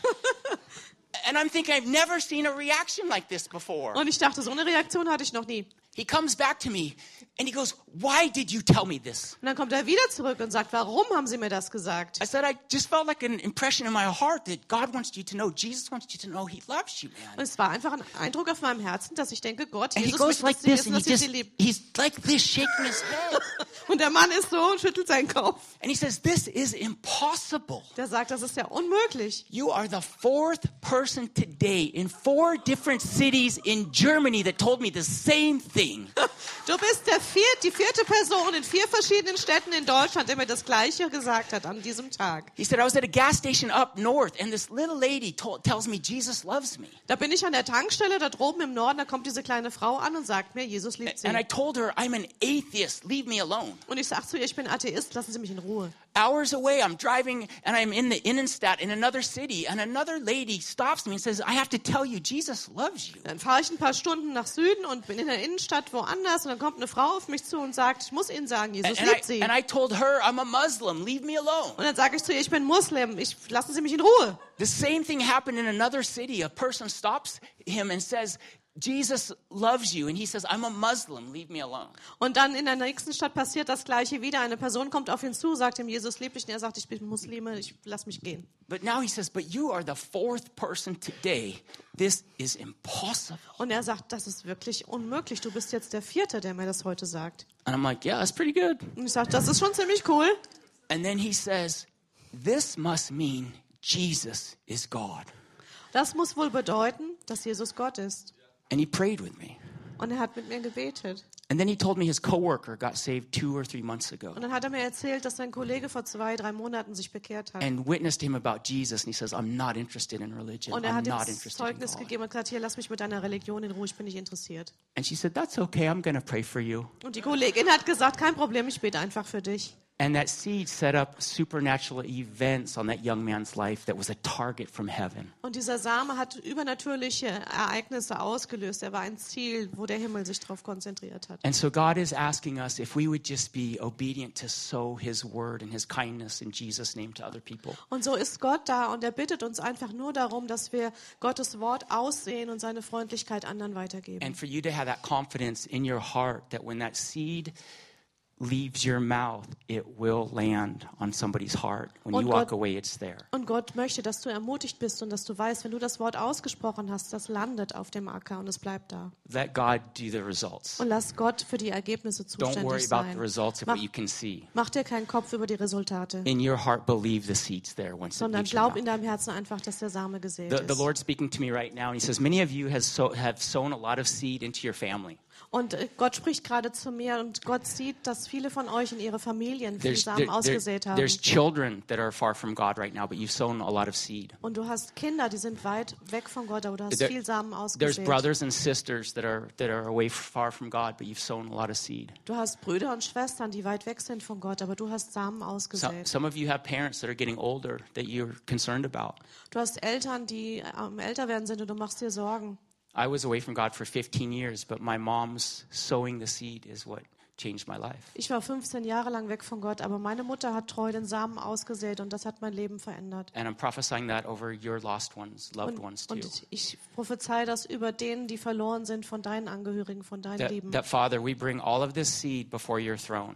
And I'm thinking, I've never seen a reaction like this before. Und ich dachte, so eine Reaktion hatte ich noch nie. He comes back to me and he goes, why did you tell me this? Und dann kommt er wieder zurück und sagt, warum haben Sie mir das gesagt? I said, I just felt like an impression in my heart that God wants you to know, Jesus wants you to know he loves you, Und man. es war einfach ein Eindruck auf meinem Herzen, dass ich denke, Gott, And he Jesus goes möchte, like dass Sie this wissen, and he dass ich just, Sie liebe. he's like this shaking his head. Und der Mann ist so und schüttelt seinen Kopf. And he says, this is impossible. Der sagt, das ist ja unmöglich. You are the fourth person today in four different cities in Germany that told me the same thing. Du bist der viert, die vierte Person in vier verschiedenen Städten in Deutschland, der mir das Gleiche gesagt hat an diesem Tag. He said, I was at a gas station up north, and this little lady told, tells me Jesus loves me. Da bin ich an der Tankstelle da droben im Norden, da kommt diese kleine Frau an und sagt mir, Jesus liebt sie. And I told her, I'm an atheist, leave me alone. Und ich sag zu ihr, ich bin Atheist, lassen Sie mich in Ruhe. Hours away, I'm driving, and I'm in the Innenstadt in another city, and another lady stops me and says, I have to tell you, Jesus loves you. Dann fahre ich ein paar Stunden nach Süden und bin in der Innenstadt woanders und dann kommt eine Frau auf mich zu und sagt, ich muss Ihnen sagen, Jesus And, and, liebt sie. I, and I told her, I'm a Muslim, leave me alone. Und dann sage ich zu ihr, ich bin Muslim, ich, lassen Sie mich in Ruhe. The same thing happened in another city. A person stops him and says, Jesus loves you. And he says, I'm a Muslim, leave me alone. Und dann in der nächsten Stadt passiert das Gleiche wieder. Eine Person kommt auf ihn zu, sagt ihm, Jesus liebt dich. Und er sagt, ich bin Muslime, ich lass mich gehen. But now he says, but you are the fourth person today. This is impossible. Und er sagt, das ist wirklich unmöglich. Du bist jetzt der Vierte, der mir das heute sagt. And I'm like, yeah, that's pretty good. Und ich sage, das ist schon ziemlich cool. And then he says, this must mean Jesus is God. Das muss wohl bedeuten, dass Jesus Gott ist. And he prayed with me. Und er hat mit mir gebetet. And then he told me his coworker got saved two or three months ago Und dann hat er mir erzählt, dass sein Kollege vor zwei, drei Monaten sich bekehrt hat. and witnessed to him about Jesus. And he says, I'm not interested in religion. Und er I'm hat ihm not interested in Zeugnis God. gegeben und gesagt, hier, lass mich mit deiner Religion in Ruhe, ich bin nicht interessiert. And she said, that's okay. I'm going to pray for you. Und die Kollegin hat gesagt, kein Problem, ich bete einfach für dich. And that seed set up supernatural events on that young man's life that was a target from heaven. Und dieser Same hat übernatürliche Ereignisse ausgelöst. Er war ein Ziel, wo der Himmel sich darauf konzentriert hat. And so God is asking us if we would just be obedient to sow his word and his kindness in Jesus' name to other people. Und so ist Gott da und er bittet uns einfach nur darum, dass wir Gottes Wort aussehen und seine Freundlichkeit anderen weitergeben. And for you to have that confidence in your heart that when that seed leaves your mouth, it will land on somebody's heart. When Und you walk Gott- away, it's there. Und Gott möchte, dass du ermutigt bist und dass du weißt, wenn du das Wort ausgesprochen hast, das landet auf dem Acker und es bleibt da. Let God do the results. Und lass Gott für die Ergebnisse Don't worry zuständig about the sein. results of Mach, what you can see. mach dir keinen Kopf über die Resultate, In your heart, believe the seed's there once it sondern leaves your glaub mouth. in deinem Herzen einfach, dass der Same gesät The, the ist. Lord's speaking to me right now, and he says, many of you has so, have sown a lot of seed into your family. Und äh, Gott spricht gerade zu mir und Gott sieht, dass viele von euch in ihre Familien viel There's, Samen there- there- ausgesät haben. there's children that are far from God right now, but you've sown a lot of seed. Und du hast Kinder, die sind weit weg von Gott, aber du hast There- viel Samen There's ausgesät. brothers and sisters that are, that are away far from God, but you've sown a lot of seed. Du hast Brüder und Schwestern, die weit weg sind von Gott, aber du hast Samen Some, ausgesät. some of you have parents that are getting older that you're concerned about. Du hast Eltern, die ähm, älter werden sind und du machst dir Sorgen. I was away from God for fifteen years, but my mom's sowing the seed is what changed my life. Ich war fünfzehn Jahre lang weg von Gott, aber meine Mutter hat treu den Samen ausgesät und das hat mein Leben verändert. And I'm prophesying that over your lost ones, loved ones Und, too. und ich prophezei das über denen, die verloren sind, von deinen Angehörigen, von deinen That, Lieben. that Father, we bring all of this seed before your throne.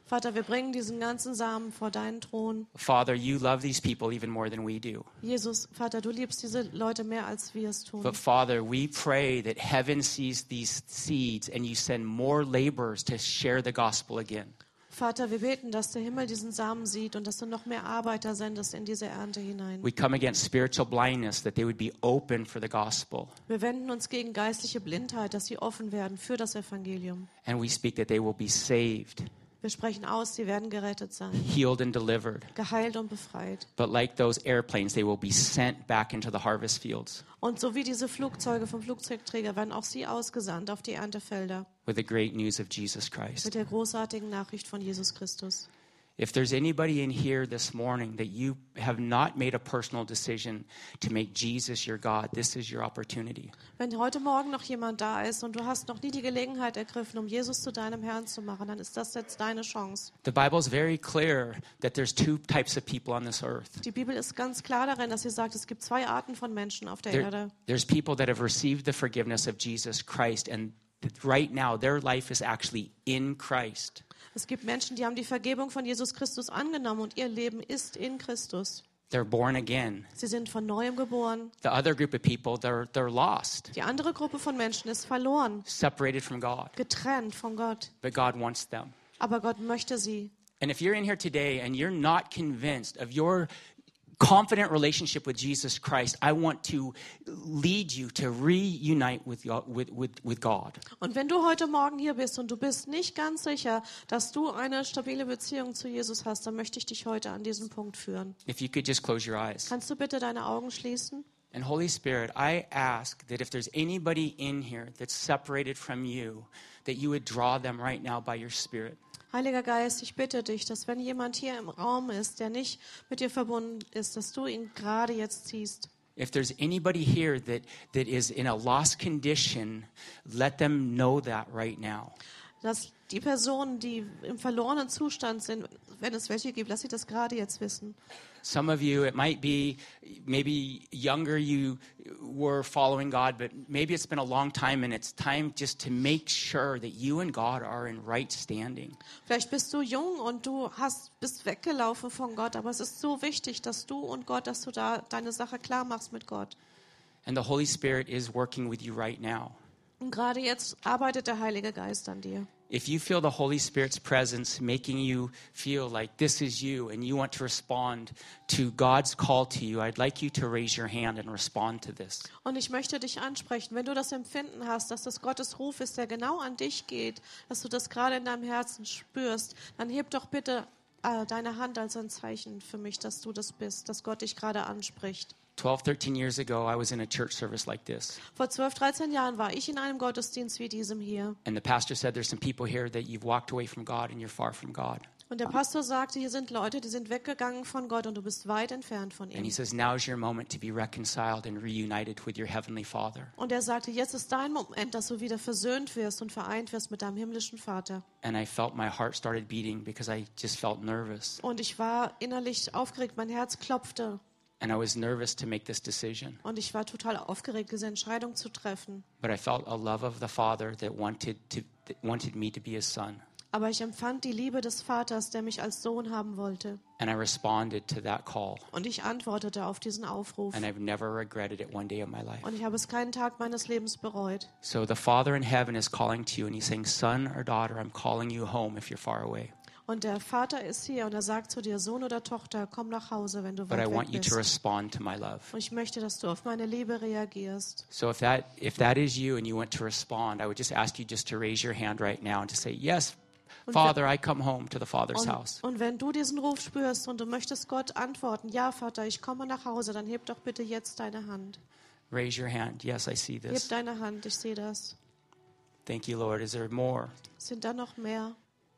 Vater, wir bringen diesen ganzen Samen vor deinen Thron. Father, you love these people even more than we do. Jesus, Vater, du liebst diese Leute mehr, als wir es tun. But Father, we pray that heaven sees these seeds and you send more laborers to share the gospel again. Vater, wir beten, dass der Himmel diesen Samen sieht und dass du noch mehr Arbeiter sendest in diese Ernte hinein. We come against spiritual blindness, that they would be open for the gospel. Wir wenden uns gegen geistliche Blindheit, dass sie offen werden für das Evangelium. And we speak that they will be saved, Wir sprechen aus, sie werden gerettet sein, healed and delivered. geheilt und befreit. But like those airplanes, they will be sent back into the harvest fields Und so wie diese Flugzeuge vom Flugzeugträger werden auch sie ausgesandt auf die Erntefelder with the great news of Jesus Christ. mit der großartigen Nachricht von Jesus Christus. If there's anybody in here this morning that you have not made a personal decision to make Jesus your God, this is your opportunity. Wenn heute Morgen noch jemand da ist und du hast noch nie die Gelegenheit ergriffen, um Jesus zu deinem Herrn zu machen, dann ist das jetzt deine Chance. The Bible is very clear that there's two types of people on this earth. Die Bibel ist ganz klar darin, dass sie sagt, es gibt zwei Arten von Menschen auf der There, Erde. there's people that have received the forgiveness of Jesus Christ, and right now their life is actually in Christ. Es gibt Menschen, die haben die Vergebung von Jesus Christus angenommen und ihr Leben ist in Christus. They're born again. Sie sind von Neuem geboren. The other group of people, they're, they're lost, Die andere Gruppe von Menschen ist verloren, separated from God, getrennt von Gott. but God wants them. Aber Gott möchte sie. And if you're in here today and you're not convinced of your confident relationship with Jesus Christ, I want to lead you to reunite with, with, with, with God. Und wenn du heute Morgen hier bist und du bist nicht ganz sicher, dass du eine stabile Beziehung zu Jesus hast, dann möchte ich dich heute an diesen Punkt führen. If you could just close your eyes. Kannst du bitte deine Augen schließen? And Holy Spirit, I ask that if there's anybody in here that's separated from you, that you would draw them right now by your Spirit. Heiliger Geist, ich bitte dich, dass wenn jemand hier im Raum ist, der nicht mit dir verbunden ist, dass du ihn gerade jetzt ziehst. If there's anybody here that, that is in a lost condition, let them know that right now. Dass die Personen, die im verlorenen Zustand sind, wenn es welche gibt, lass sie das gerade jetzt wissen. Some of you, it might be maybe younger you were following God, but maybe it's been a long time and it's time just to make sure that you and God are in right standing. Vielleicht bist du jung und du hast, bist weggelaufen von Gott, aber es ist so wichtig, dass du und Gott, dass du da deine Sache klar machst mit Gott. And the Holy Spirit is working with you right now. Und gerade jetzt arbeitet der Heilige Geist an dir. If you feel the Holy Spirit's presence making you feel like this is you and you want to respond to God's call to you, I'd like you to raise your hand and respond to this. Und ich möchte dich ansprechen, wenn du das Empfinden hast, dass das Gottes Ruf ist, der genau an dich geht, dass du das gerade in deinem Herzen spürst, dann heb doch bitte äh, deine Hand als ein Zeichen für mich, dass du das bist, dass Gott dich gerade anspricht. twelve, thirteen years ago, I was in a church service like this. Vor zwölf, dreizehn Jahren war ich in einem Gottesdienst wie diesem hier. And the pastor said there's some people here that you've walked away from God and you're far from God. Und der Pastor sagte, hier sind Leute, die sind weggegangen von Gott und du bist weit entfernt von And he ihm. says, now's your moment to be reconciled and reunited with your heavenly Father. Und er sagte, jetzt ist dein Moment, dass du wieder versöhnt wirst und vereint wirst mit deinem himmlischen Vater. And I felt my heart started beating because I just felt nervous. Und ich war innerlich aufgeregt, mein Herz klopfte. And I was nervous to make this decision. Und ich war total aufgeregt, diese Entscheidung zu treffen. But I felt a love of the Father that wanted to that wanted me to be his son. Aber ich empfand die Liebe des Vaters, der mich als Sohn haben wollte. And I responded to that call. Und ich antwortete auf diesen Aufruf. And I've never regretted it one day of my life. Und ich habe es keinen Tag meines Lebens bereut. So the Father in heaven is calling to you and he's saying, son or daughter, I'm calling you home if you're far away. Und der Vater ist hier und er sagt zu dir, Sohn oder Tochter, komm nach Hause, wenn du But I weit want weg you to bist. respond to my love. Und ich möchte, dass du auf meine Liebe reagierst. So if that if that is you and you want to respond, I would just ask you just to raise your hand right now and to say, yes, Father, I come home to the Father's house. Und, und wenn du diesen Ruf spürst und du möchtest Gott antworten, ja Vater, ich komme nach Hause, dann heb doch bitte jetzt deine Hand. Raise your hand. Yes, I see Heb this. deine Hand, ich sehe das. Thank you, Lord. Is there more? Sind da noch mehr?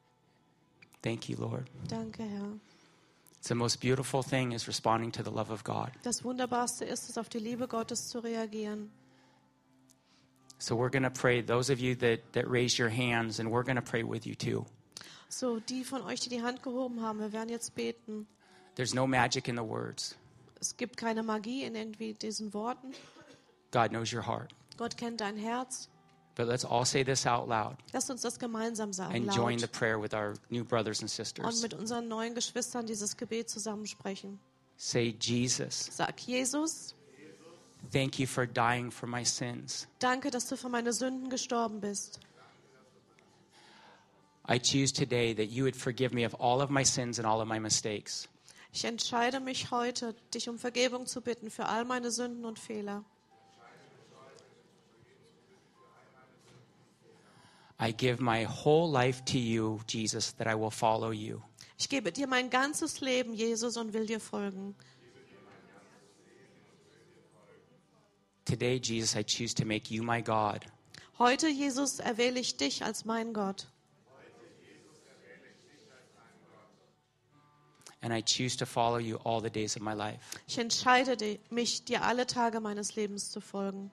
Thank you, Lord. Danke, Herr. It's the most beautiful thing is responding to the love of God. Das Wunderbarste ist es, auf die Liebe Gottes zu reagieren. So we're going to pray, those of you that, that raise your hands, and we're going to pray with you too. So, die von euch, die die Hand gehoben haben, wir werden jetzt beten. There's no magic in the words. Es gibt keine Magie in irgendwie diesen Worten. God knows your heart. Gott kennt dein Herz. But let's all say this out loud Lasst uns das gemeinsam sagen, and join the laut. prayer with our new brothers and Und sisters. mit unseren neuen Geschwistern dieses Gebet zusammensprechen. Say, Jesus, Sag, Jesus, thank you for dying for my sins. danke, dass du für meine Sünden gestorben bist. I choose today that you would forgive me of all of my sins and all of my mistakes. Ich entscheide mich heute, dich um Vergebung zu bitten für all meine Sünden und Fehler. I give my whole life to you, Jesus, that I will follow you. Ich gebe dir mein ganzes Leben, Jesus, und will dir folgen. Today, Jesus, I choose to make you my God. Heute, Jesus, erwähle ich dich als mein Gott. And I choose to follow you all the days of my life. Ich entscheide di- mich, dir alle Tage meines Lebens zu folgen.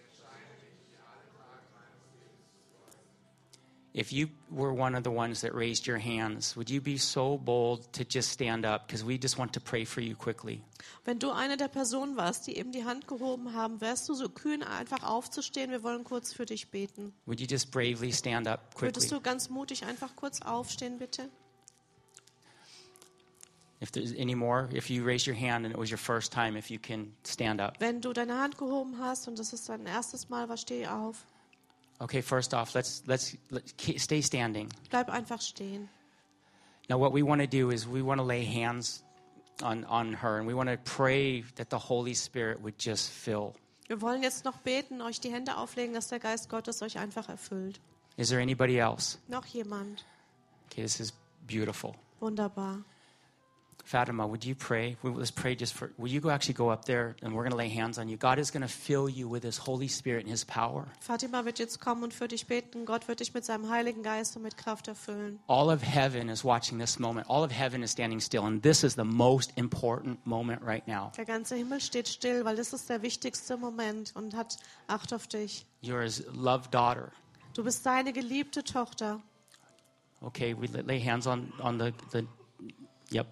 If you were one of the ones that raised your hands, would you be so bold to just stand up? Because we just want to pray for you quickly. Wenn du eine der Personen warst, die eben die Hand gehoben haben, wärst du so kühn, einfach aufzustehen. Wir wollen kurz für dich beten. Would you just bravely stand up Würdest quickly? du ganz mutig einfach kurz aufstehen, bitte? If there's any more, if you raise your hand and it was your first time, if you can stand up. Wenn du deine Hand gehoben hast und das ist dein erstes Mal, war, steh auf. Okay, first off, let's let's, let's ke- stay standing. Bleib einfach stehen. Now, what we want to do is we want to lay hands on on her, and we want to pray that the Holy Spirit would just fill. Wir wollen jetzt noch beten, euch die Hände auflegen, dass der Geist Gottes euch einfach erfüllt. Is there anybody else? Noch jemand? Okay, this is beautiful. Wunderbar. Fatima, would you pray? We- Let's pray just for, will you go actually go up there and we're going to lay hands on you. God is going to fill you with His Holy Spirit and His power. Fatima wird jetzt kommen und für dich beten. Gott wird dich mit seinem Heiligen Geist und mit Kraft erfüllen. All of heaven is watching this moment. All of heaven is standing still. And this is the most important moment right now. Der ganze Himmel steht still, weil das ist der wichtigste Moment und hat Acht auf dich. You're His loved daughter. Du bist seine geliebte Tochter. Okay, we lay hands on, on the, the, yep.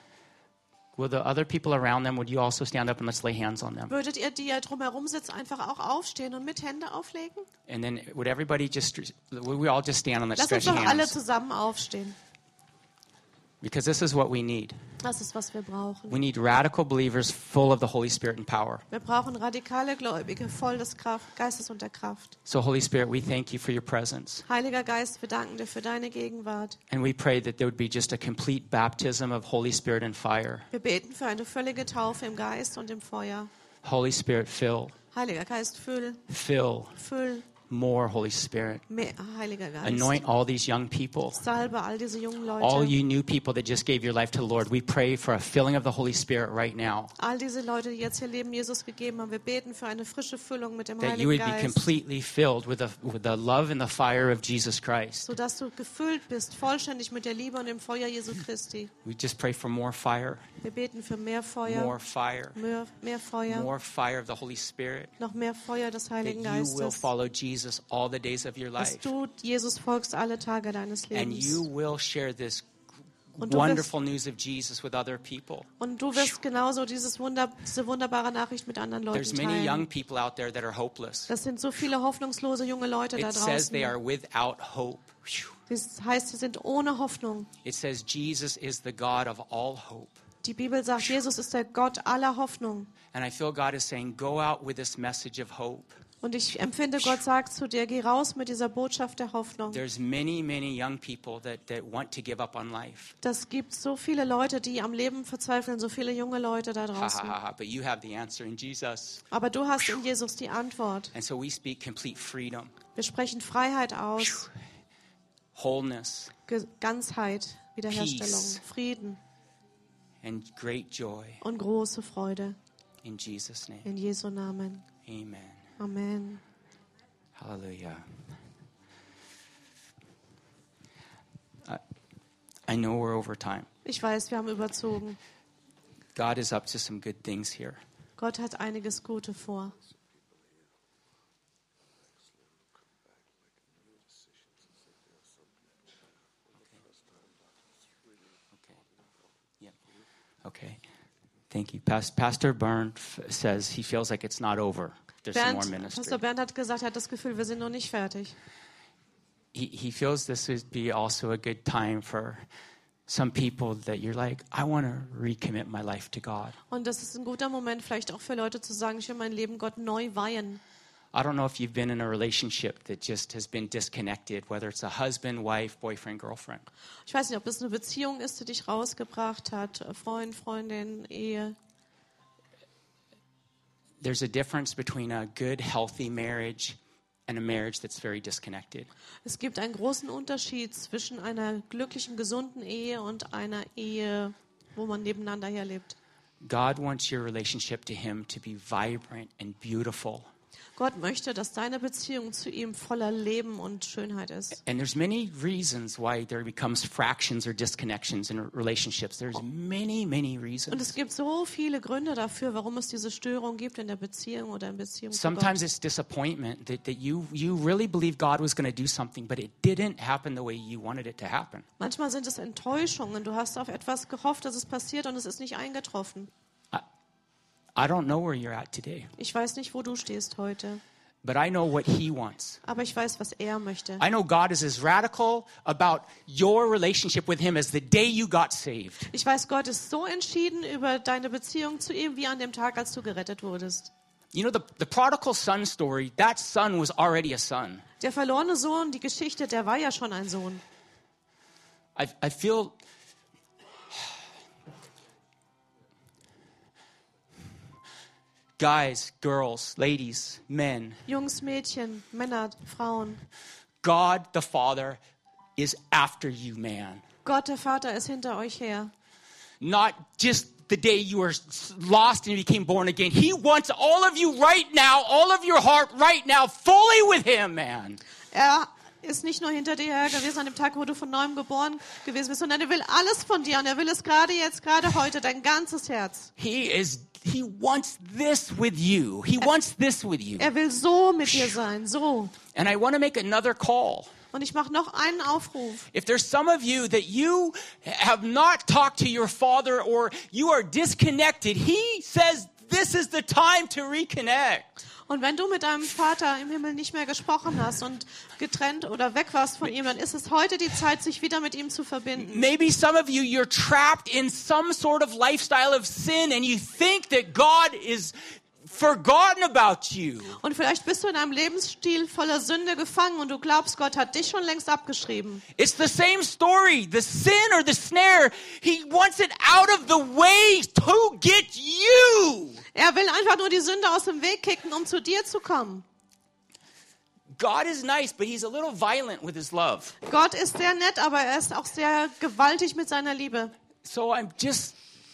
Will the other people around them, would you also stand up and let's lay hands on them? Würdet ihr, die ja drumherum sitzt, einfach auch aufstehen und mit Hände auflegen? And then would everybody just, would we all just stand on let's Lass uns stretch doch alle hands? zusammen aufstehen. Because this is what we need. Das ist, was wir brauchen. We need radical believers full of the Holy Spirit and power. Wir brauchen radikale Gläubige, voll des Kraft, Geistes und der Kraft. So Holy Spirit, we thank you for your presence. Heiliger Geist, wir danken dir für deine Gegenwart. And we pray that there would be just a complete baptism of Holy Spirit and fire. Wir beten für eine völlige Taufe im Geist und im Feuer. Holy Spirit, fill, Heiliger Geist, füll, fill füll, more Holy Spirit. mehr Heiliger Geist. Anoint all these young people. Salbe all diese jungen All Leute. you new people that just gave your life to the Lord, we pray for a filling of the Holy Spirit right now. All diese Leute, die jetzt ihr Leben Jesus gegeben haben, wir beten für eine frische Füllung mit dem That you Heiligen would be Geist, completely filled with the, with the love and the fire of Jesus Christ. sodass du gefüllt bist, vollständig mit der Liebe und dem Feuer Jesu Christi. We just pray for more fire, Wir beten für mehr Feuer, more fire, mehr, mehr Feuer, more fire of the Holy Spirit. noch mehr Feuer des That Heiligen you will Geistes, follow Jesus all the days of your dass life. du Jesus folgst alle Tage deines And you Lebens. will share this Und du wonderful news of Jesus with other people. Und du wirst genauso dieses Wunder, diese wunderbare Nachricht mit anderen There's Leuten many young teilen. people out there that are hopeless. Das sind so viele hoffnungslose junge Leute da It says they draußen. are without hope. Phew. Das heißt, sie sind ohne Hoffnung. It says Jesus is the God of all hope. Die Bibel sagt, Jesus ist der Gott aller Hoffnung. And I feel God is saying, go out with this message of hope. Und ich empfinde, Gott sagt zu dir, geh raus mit dieser Botschaft der Hoffnung. There's many, many young people that, that want to give up on life. Das gibt so viele Leute, die am Leben verzweifeln, so viele junge Leute da Ha, ha, draußen. ha, ha. But you have the answer in Jesus. Aber du hast in Jesus die Antwort. And so we speak complete freedom, Wir sprechen Freiheit aus, wholeness, Ge- Ganzheit, Wiederherstellung, Peace. Frieden and great joy und große Freude. in Jesus' name. In Jesu Namen. Amen. Amen. Hallelujah. I, I know we're over time. Ich weiß, wir haben überzogen. God is up to some good things here. Gott hat einiges Gute vor. Okay. Thank you. Pas- Pastor Byrne f- says he feels like it's not over. there's some more Bernd, ministry. Pastor Bernd hat gesagt, er hat das Gefühl, wir sind noch nicht fertig. He, he feels this would be also a good time for some people that you're like, I want to recommit my life to God. Und das ist ein guter Moment, vielleicht auch für Leute zu sagen, ich will mein Leben Gott neu weihen. I don't know if you've been in a relationship that just has been disconnected, whether it's a husband, wife, boyfriend, girlfriend. Ich weiß nicht, ob es eine Beziehung ist, die dich rausgebracht hat, Freund, Freundin, Ehe. There's a difference between a good, healthy marriage and a marriage that's very disconnected. Es gibt einen großen Unterschied zwischen einer glücklichen, gesunden Ehe und einer Ehe, wo man nebeneinander herlebt. God wants your relationship to Him to be vibrant and beautiful. Gott möchte, dass deine Beziehung zu ihm voller Leben und Schönheit ist. And there's many reasons why there becomes fractions or disconnections in relationships. There's many, many Und reasons. es gibt so viele Gründe dafür, warum es diese Störung gibt in der Beziehung oder in Beziehung zu Sometimes Gott. it's disappointment that, that you, you really believe God was going to do something, but it didn't happen the way you wanted it to happen. Manchmal sind es Enttäuschungen. Du hast auf etwas gehofft, dass es passiert und es ist nicht eingetroffen. I don't know where you're at today, Ich weiß nicht, wo du stehst heute, but I know what He wants. aber ich weiß, was er möchte. I know God is as radical about your relationship with Him as the day you got saved. Ich weiß, Gott ist so entschieden über deine Beziehung zu ihm, wie an dem Tag, als du gerettet wurdest. You know, the, the prodigal son story, that son was already a son. Der verlorene Sohn, die Geschichte, der war ja schon ein Sohn. I, I feel... Guys, girls, ladies, men, Jungs, Mädchen, Männer, Frauen. God the Father is after you, man. Gott, der Vater, ist hinter euch her. Not just the day you were lost and you became born again. He wants all of you right now, all of your heart right now, fully with Him, man. Er ist nicht nur hinter dir her gewesen an dem Tag, wo du von neuem geboren gewesen bist, sondern er will alles von dir und er will es gerade jetzt, gerade heute, dein ganzes Herz. He is, He wants this with you. He wants this with you. Er will so mit dir sein, so. And I want to make another call. Und ich mache noch einen Aufruf. If there's some of you that you have not talked to your father or you are disconnected, He says this is the time to reconnect. Und wenn du mit deinem Vater im Himmel nicht mehr gesprochen hast und getrennt oder weg warst von ihm, dann ist es heute die Zeit, sich wieder mit ihm zu verbinden. Maybe some of you, you're trapped in some sort of lifestyle of sin and you think that God is forgotten about you. Und vielleicht bist du in einem Lebensstil voller Sünde gefangen und du glaubst, Gott hat dich schon längst abgeschrieben. It's the same story. The sin or the snare, He wants it out of the way to get you. Er will einfach nur die Sünde aus dem Weg kicken, um zu dir zu kommen. God is nice, but He's a little violent with His love. Gott ist sehr nett, aber er ist auch sehr gewaltig mit seiner Liebe. So I'm just,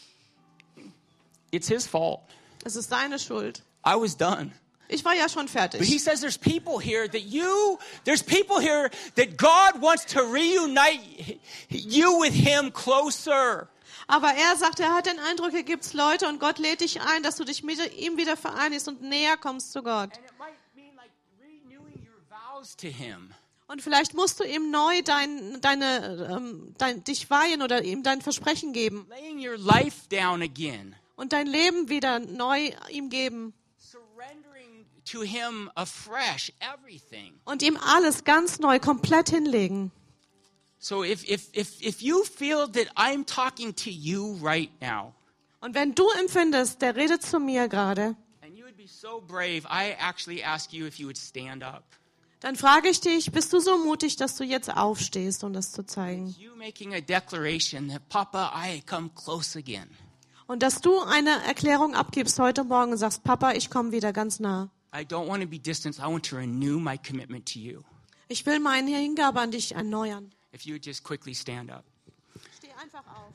it's His fault. Es ist seine Schuld. I was done. Ich war ja schon But He fertig. says there's people here that you, there's people here that God wants to reunite you with Him closer. Aber er sagt, er hat den Eindruck, hier gibt's Leute und Gott lädt dich ein, dass du dich mit ihm wieder vereinigst und näher kommst zu Gott. And it might mean like renewing your vows to Him. Und vielleicht musst du ihm neu dein, deine, ähm, dein, dich weihen oder ihm dein Versprechen geben Laying your life down again. und dein Leben wieder neu ihm geben Surrendering to Him afresh everything. und ihm alles ganz neu, komplett hinlegen. So if, if, if, if you feel that I'm talking to you right now, Und wenn du empfindest, der redet zu mir gerade, and you would be so brave, I actually ask you if you would stand up. dann frage ich dich, bist du so mutig, dass du jetzt aufstehst, um das zu zeigen? You making a declaration that, Papa, I come close again. Und dass du eine Erklärung abgibst heute Morgen und sagst, Papa, ich komme wieder ganz nah. I don't want to be distant. I want to renew my commitment to you. Ich will meine Hingabe an dich erneuern. If you would just quickly stand up. Steh einfach auf.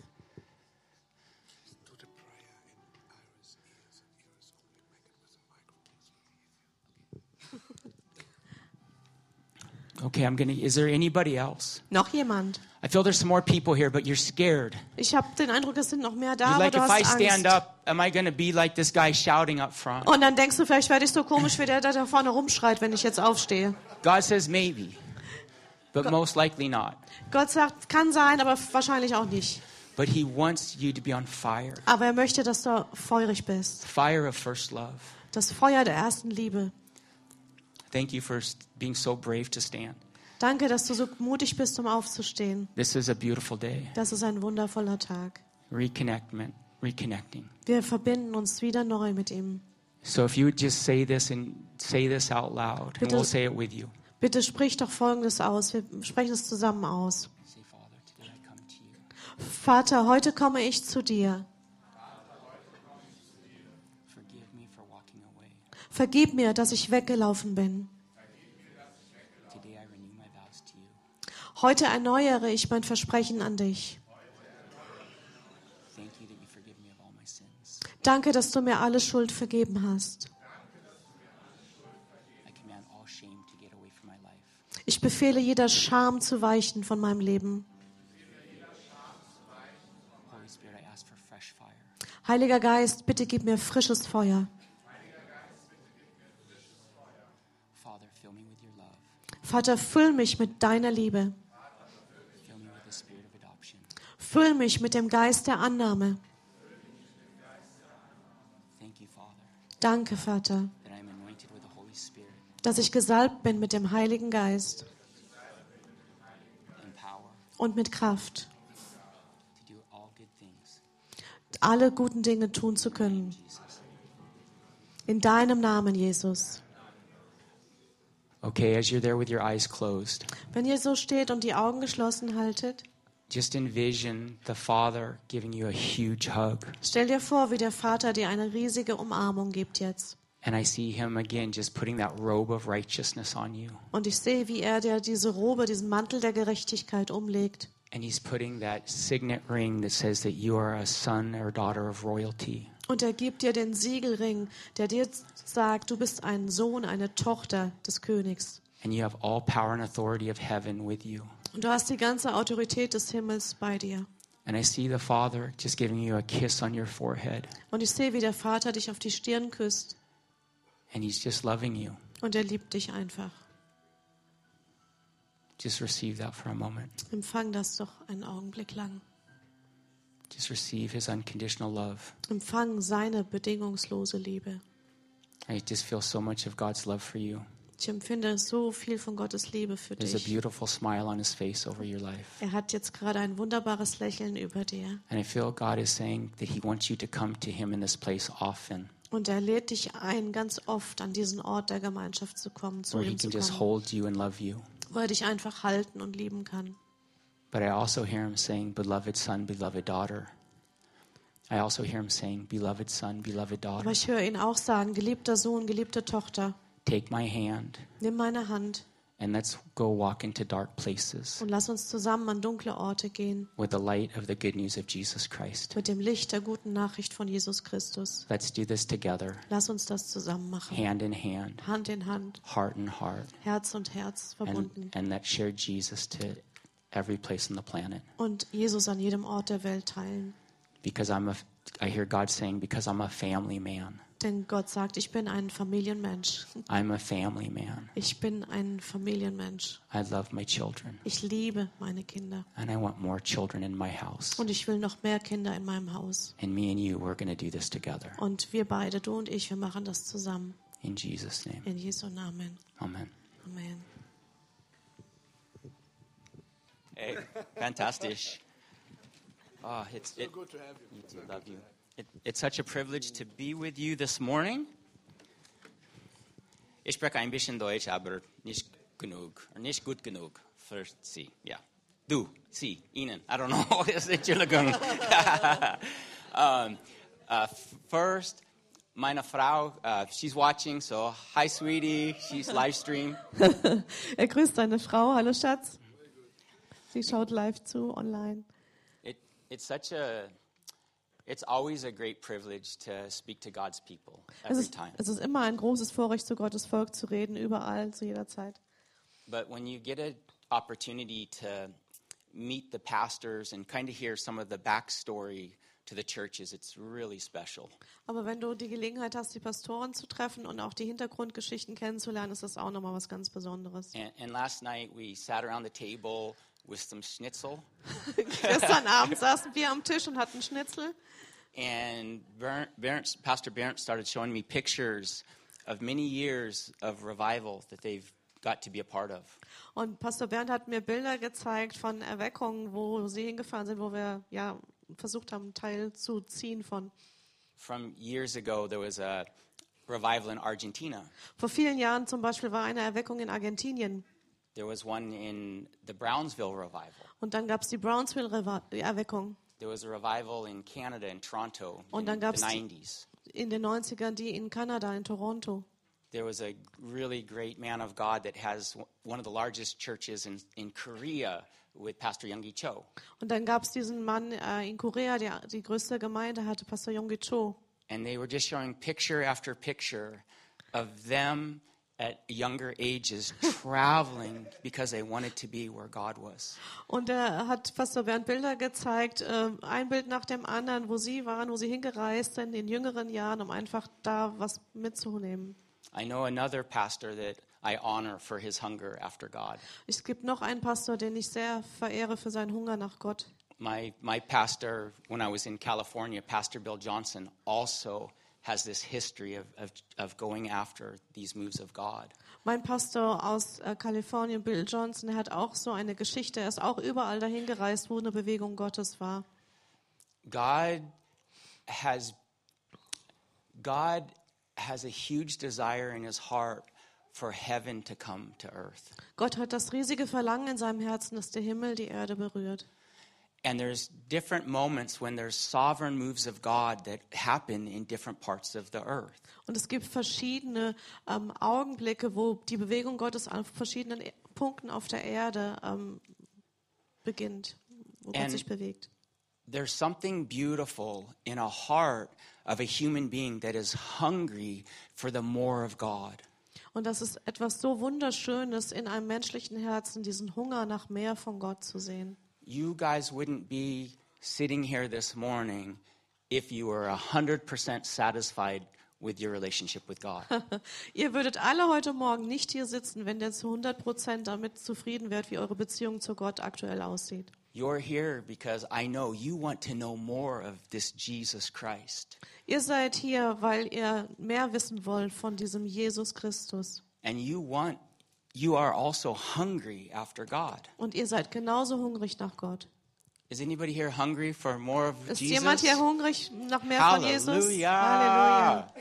Do the prayer in Iris' ears and yours only. Make it with a microphone. Okay, I'm gonna. Is there anybody else? Noch jemand? I feel there's some more people here, but you're scared. Ich habe den Eindruck, es sind noch mehr da, You're aber like, du if I hast stand Angst. up, am I gonna be like this guy shouting up front? Und dann denkst du, vielleicht werde ich so komisch wie der, der da vorne rumschreit, wenn ich jetzt aufstehe. God says maybe, but most likely not. Gott sagt, kann sein, aber wahrscheinlich auch nicht. But He wants you to be on fire, Aber er möchte, dass du feurig bist. fire of first love. Das Feuer der ersten Liebe. Thank you for s- being so brave to stand. Danke, dass du so mutig bist, um aufzustehen. This is a beautiful day. Das ist ein wundervoller Tag. Reconnectment, reconnecting. Wir verbinden uns wieder neu mit ihm. So if you would just say this and say this out loud, and Bitte- we'll say it with you. Bitte sprich doch Folgendes aus. Wir sprechen es zusammen aus. Say, Father, today I come to you. Vater, heute komme ich zu dir. Forgive me for walking away. Vergib mir, dass ich weggelaufen bin. Today I renew my vows to you. Heute erneuere ich mein Versprechen an dich. Thank you that you forgive me of all my sins. Danke, dass du mir alle Schuld vergeben hast. I command all shame to get away from my life. Ich befehle jeder Scham zu weichen von meinem Leben. Holy Spirit, I ask for fresh fire. Heiliger Geist, bitte gib mir frisches Feuer. Father, fill me with your love. Vater, füll mich mit deiner Liebe. Fill me with the spirit of adoption. Füll mich mit dem Geist der Annahme. Thank you, Father, Danke, Vater, that I am anointed with the Holy Spirit dass ich gesalbt bin mit dem Heiligen Geist and power und mit Kraft, to do all good things. alle guten Dinge tun zu können. Jesus. In deinem Namen, Jesus. Okay, as you're there with your eyes closed, Wenn ihr so steht und die Augen geschlossen haltet, just envision the Father giving you a huge hug. stell dir vor, wie der Vater dir eine riesige Umarmung gibt jetzt. And I see him again just putting that robe of righteousness on you. Und ich sehe, wie er dir diese Robe, diesen Mantel der Gerechtigkeit umlegt. And he's putting that signet ring that says that you are a son or daughter of royalty. Und er gibt dir den Siegelring, der dir sagt, du bist ein Sohn, eine Tochter des Königs. And you have all power and authority of heaven with you. Und du hast die ganze Autorität des Himmels bei dir. And I see the Father just giving you a kiss on your forehead. Und ich sehe, wie der Vater dich auf die Stirn küsst. And he's just loving you. Und er liebt dich einfach. Just receive that for a moment. Empfang das doch einen Augenblick lang. Just receive his unconditional love. Empfang seine bedingungslose Liebe. I just feel so much of God's love for you. Ich empfinde so viel von Gottes Liebe für There's a dich. beautiful smile on his face over your life. Er hat jetzt gerade ein wunderbares Lächeln über dir. And I feel God is saying that he wants you to come to him in this place often, Und er lädt dich ein, ganz oft an diesen Ort der Gemeinschaft zu kommen, zu where he ihm zu can just kommen, hold you and love you. wo er dich einfach halten und lieben kann. But I also hear him saying, beloved son, beloved daughter. I also hear him saying, beloved son, beloved daughter, Aber ich höre ihn auch sagen, geliebter Sohn, geliebte Tochter, take my hand nimm meine Hand and let's go walk into dark places und lass uns zusammen an dunkle Orte gehen, with the light of the good news of Jesus Christ. mit dem Licht der guten Nachricht von Jesus Christus. Let's do this together, Lass uns das zusammen machen. hand in hand, Hand in Hand, heart in heart, Herz und Herz verbunden. and, and let's share Jesus to every place on the planet. Und Jesus an jedem Ort der Welt teilen. Because I'm a, I hear God saying, because I'm a family man. Denn Gott sagt, ich bin ein Familienmensch. I'm a family man. Ich bin ein Familienmensch. I love my children, Ich liebe meine Kinder. and I want more children in my house. Und ich will noch mehr Kinder in meinem Haus. And me and you, we're going to do this together. Und wir beide, du und ich, wir machen das zusammen. In Jesus' name, In Jesu Namen. amen. Amen. Hey, fantastic. Oh, it's it, Good to have you. you too, love you. It, it's such a privilege to be with you this morning. Ich spreche ein bisschen Deutsch, aber nicht genug, nicht gut genug für Sie. Ja, du, Sie, Ihnen. I don't know. Entschuldigung. um, uh, first, meine Frau, uh, she's watching, so hi, sweetie. She's live stream. Er grüßt seine Frau. Hallo Schatz. Sie schaut live zu, online. It, it's such a, it's always a great privilege to speak to God's people Es every ist, time. es ist immer ein großes Vorrecht, zu Gottes Volk zu reden, überall, zu jeder Zeit. But when you get an opportunity to meet the pastors and kind of hear some of the backstory to the churches, it's really special. Aber wenn du die Gelegenheit hast, die Pastoren zu treffen und auch die Hintergrundgeschichten kennenzulernen, ist das auch nochmal was ganz Besonderes. And, and last night we sat around the table with some schnitzel, Gestern Abend saßen wir am Tisch und hatten Schnitzel. And Bernd, Bernd, Pastor Bernd started showing me pictures of many years of revival that they've got to be a part of. Und Pastor Bernd hat mir Bilder gezeigt von Erweckungen, wo sie hingefahren sind, wo wir ja versucht haben, teilzuziehen von. From years ago, there was a revival in Argentina. Vor vielen Jahren zum Beispiel war eine Erweckung in Argentinien. There was one in the Brownsville revival. Und dann gab es die Brownsville-Erweckung. There was a revival in Canada, in Toronto, Und in dann the gab's die- nineties. In den neunzigern die in Kanada, in Toronto. There was a really great man of God that has one of the largest churches in, in Korea with Pastor Youngie Cho. Und dann gab es diesen Mann äh, in Korea, der die größte Gemeinde hatte, Pastor Youngie Cho. And they were just showing picture after picture of them at younger ages traveling because they wanted to be where God was. Und er hat Pastor Bernd Bilder gezeigt, äh, ein Bild nach dem anderen, wo sie waren, wo sie hingereist sind in jüngeren Jahren, um einfach da was mitzunehmen. I know another pastor that I honor for his hunger after God. Es gibt noch einen Pastor, den ich sehr verehre für seinen Hunger nach Gott. My my pastor, when I was in California, Pastor Bill Johnson, also has this history of, of, of going after these moves of God. Mein Pastor aus äh, Kalifornien, Bill Johnson, der hat auch so eine Geschichte. Er ist auch überall dahin gereist, wo eine Bewegung Gottes war. God has God has a huge desire in his heart for heaven to come to earth. Gott hat das riesige Verlangen in seinem Herzen, dass der Himmel die Erde berührt. And there's different moments when there's sovereign moves of God that happen in different parts of the earth. Und es gibt verschiedene ähm, Augenblicke, wo die Bewegung Gottes an verschiedenen E- Punkten auf der Erde ähm, beginnt, wo Gott And- sich bewegt. There's something beautiful in a heart of a human being that is hungry for the more of God. Und das ist etwas so Wunderschönes in einem menschlichen Herzen, diesen Hunger nach mehr von Gott zu sehen. You guys wouldn't be sitting here this morning if you were one hundred percent satisfied with your relationship with God. Ihr würdet alle heute Morgen nicht hier sitzen, wenn ihr zu hundert Prozent damit zufrieden wärt, wie eure Beziehung zu Gott aktuell aussieht. You're here because I know you want to know more of this Jesus Christ. Ihr seid hier, weil ihr mehr wissen wollt von diesem Jesus Christus. And you want, you are also hungry after God. Und ihr seid genauso hungrig nach Gott. Is anybody here hungry for more of Ist Jesus? jemand hier hungrig nach mehr von Jesus? Hallelujah. Halleluja.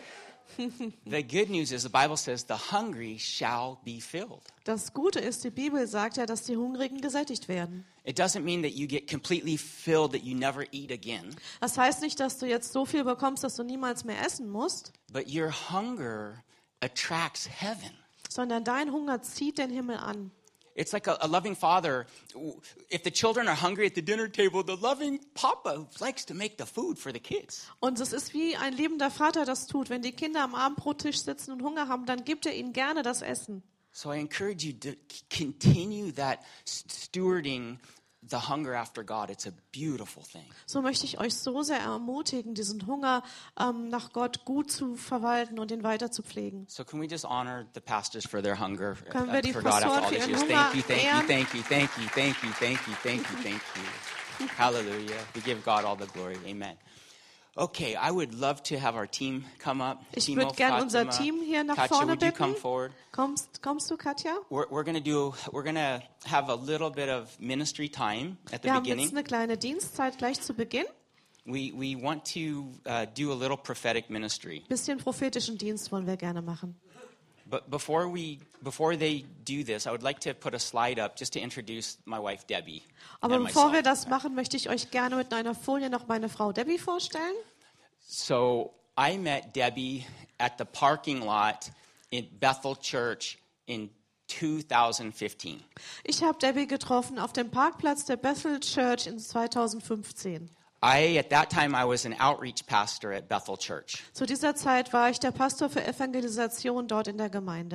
The good news is the Bible says the hungry shall be filled. Das Gute ist, die Bibel sagt ja, dass die Hungrigen gesättigt werden. It doesn't mean that you get completely filled that you never eat again, Das heißt nicht, dass du jetzt so viel bekommst, dass du niemals mehr essen musst, but your hunger attracts heaven. sondern dein Hunger zieht den Himmel an. It's like a, a loving father. If the children are hungry at the dinner table, the loving papa likes to make the food for the kids. Und es ist wie ein liebender Vater das tut. Wenn die Kinder am Abendbrottisch sitzen und Hunger haben, dann gibt er ihnen gerne das Essen. So I encourage you to continue that stewarding the hunger after God. It's a beautiful thing. So möchte ich euch so sehr ermutigen, diesen Hunger ähm, nach Gott gut zu verwalten und ihn weiter zu pflegen. So can we just honor the pastors for their hunger uh, Können wir die for God after Pastoren all für these ihren years? Thank you, thank you, Hunger thank you, thank you, thank you, thank you, thank you, thank you. Hallelujah. We give God all the glory. Amen. Okay, I would love to have our team come up. Ich Timo, würde gerne unser Fatima, Team hier nach Katja, vorne would you come bitten. forward? Kommst, kommst du, Katja? We're, we're going to do, we're going to have a little bit of ministry time at the Wir haben jetzt beginning. eine kleine Dienstzeit gleich zu Beginn. We, we want to uh, do a little prophetic ministry. Bisschen prophetischen Dienst wollen wir gerne machen. But before we, before they do this, I would like to put a slide up just to introduce my wife Debbie. Aber and bevor myself. wir das machen, möchte ich euch gerne mit einer Folie noch meine Frau Debbie vorstellen. So I met Debbie at the parking lot in Bethel Church in two thousand fifteen. Ich habe Debbie getroffen auf dem Parkplatz der Bethel Church in zweitausendfünfzehn. I, at that time, I was an outreach pastor at Bethel Church. Zu dieser Zeit war ich der Pastor für Evangelisation dort in der Gemeinde.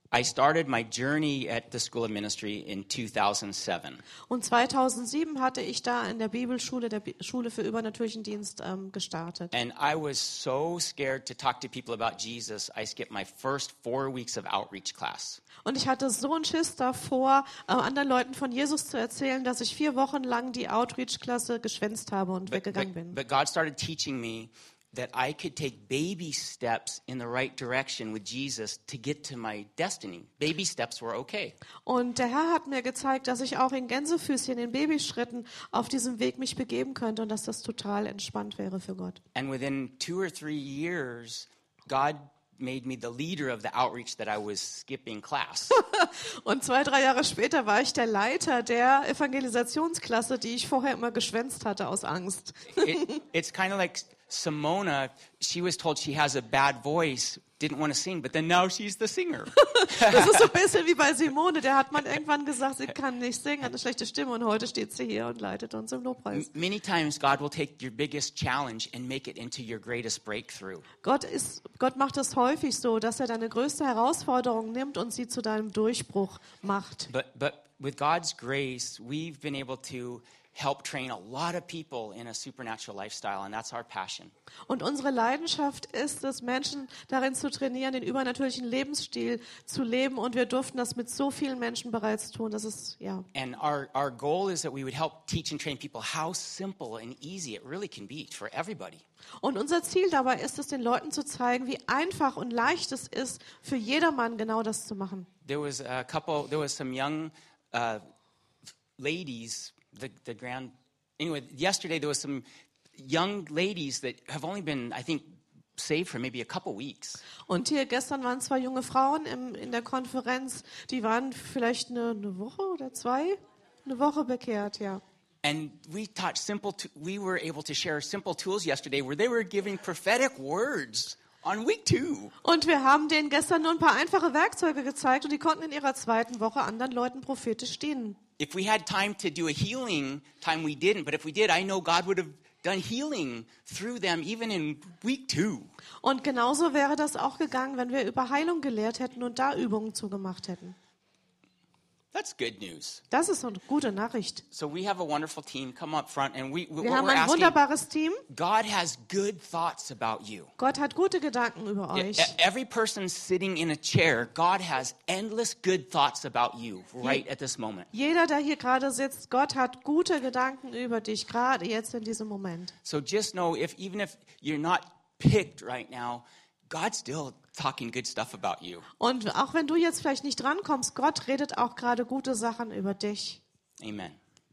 I started my journey at the School of Ministry in two thousand seven. Und zweitausendsieben hatte ich da in der Bibelschule, der Bi- Schule für übernatürlichen Dienst ähm, gestartet. And I was so scared to talk to people about Jesus, I skipped my first four weeks of outreach class. Und ich hatte so einen Schiss davor, äh, anderen Leuten von Jesus zu erzählen, dass ich vier Wochen lang die Outreach-Klasse geschwänzt habe und But, weggegangen but, bin. but God started teaching me that I could take baby steps in the right direction with Jesus to get to my destiny. Baby steps were okay. Und der Herr hat mir gezeigt, dass ich auch in Gänsefüßchen, in Babyschritten auf diesem Weg mich begeben könnte und dass das total entspannt wäre für Gott. And within two or three years, God made me the leader of the outreach that I was skipping class. Und zwei, drei Jahre später war ich der Leiter der Evangelisationsklasse, die ich vorher immer geschwänzt hatte aus Angst. it, it's kind of like Simona. She was told she has a bad voice, didn't want to sing, but then now she's the singer. Das ist so ein bisschen wie bei Simone. Der hat man irgendwann gesagt, sie kann nicht singen, hat eine schlechte Stimme und heute steht sie hier und leitet uns im Lobpreis. Many times God will take your biggest challenge and make it into your greatest breakthrough. Gott ist, Gott macht es häufig so, dass er deine größte Herausforderung nimmt und sie zu deinem Durchbruch macht. But but with God's grace, we've been able to help train a lot of people in a supernatural lifestyle, and that's our passion. Und unsere Leidenschaft ist es, Menschen darin zu trainieren, den übernatürlichen Lebensstil zu leben. Und wir durften das mit so vielen Menschen bereits tun. Das ist, ja. And our, our goal is that we would help teach and train people how simple and easy it really can be for everybody. Und unser Ziel dabei ist es, den Leuten zu zeigen, wie einfach und leicht es ist, für jedermann genau das zu machen. There was a couple, there was some young uh, ladies, the, the grand, anyway, yesterday there was some young ladies that have only been, I think, saved for maybe a couple weeks. Und hier gestern waren zwei junge Frauen im, in der Konferenz, die waren vielleicht eine, eine Woche oder zwei, eine Woche bekehrt, ja. And we taught simple, t- we were able to share simple tools yesterday where they were giving prophetic words on week two. Und wir haben denen gestern nur ein paar einfache Werkzeuge gezeigt und die konnten in ihrer zweiten Woche anderen Leuten prophetisch dienen. If we had time to do a healing time, we didn't. But if we did, I know God would have done healing through them even in week two. Und genauso wäre das auch gegangen, wenn wir über Heilung gelehrt hätten und da Übungen zugemacht hätten. That's good news. Das ist eine gute Nachricht. So we have a wonderful team. Come up front, and we, we Wir what haben we're ein asking. wunderbares Team. God has good thoughts about you. Gott hat gute Gedanken über Yeah, euch. e- Every person sitting in a chair, God has endless good thoughts about you right at this moment. Jeder, der hier gerade sitzt, Gott hat gute Gedanken über dich, gerade jetzt in diesem Moment. So just know, if even if you're not picked right now, God's still talking good stuff about you. Und auch wenn du jetzt vielleicht nicht drankommst, Gott redet auch gerade gute Sachen über dich. Amen.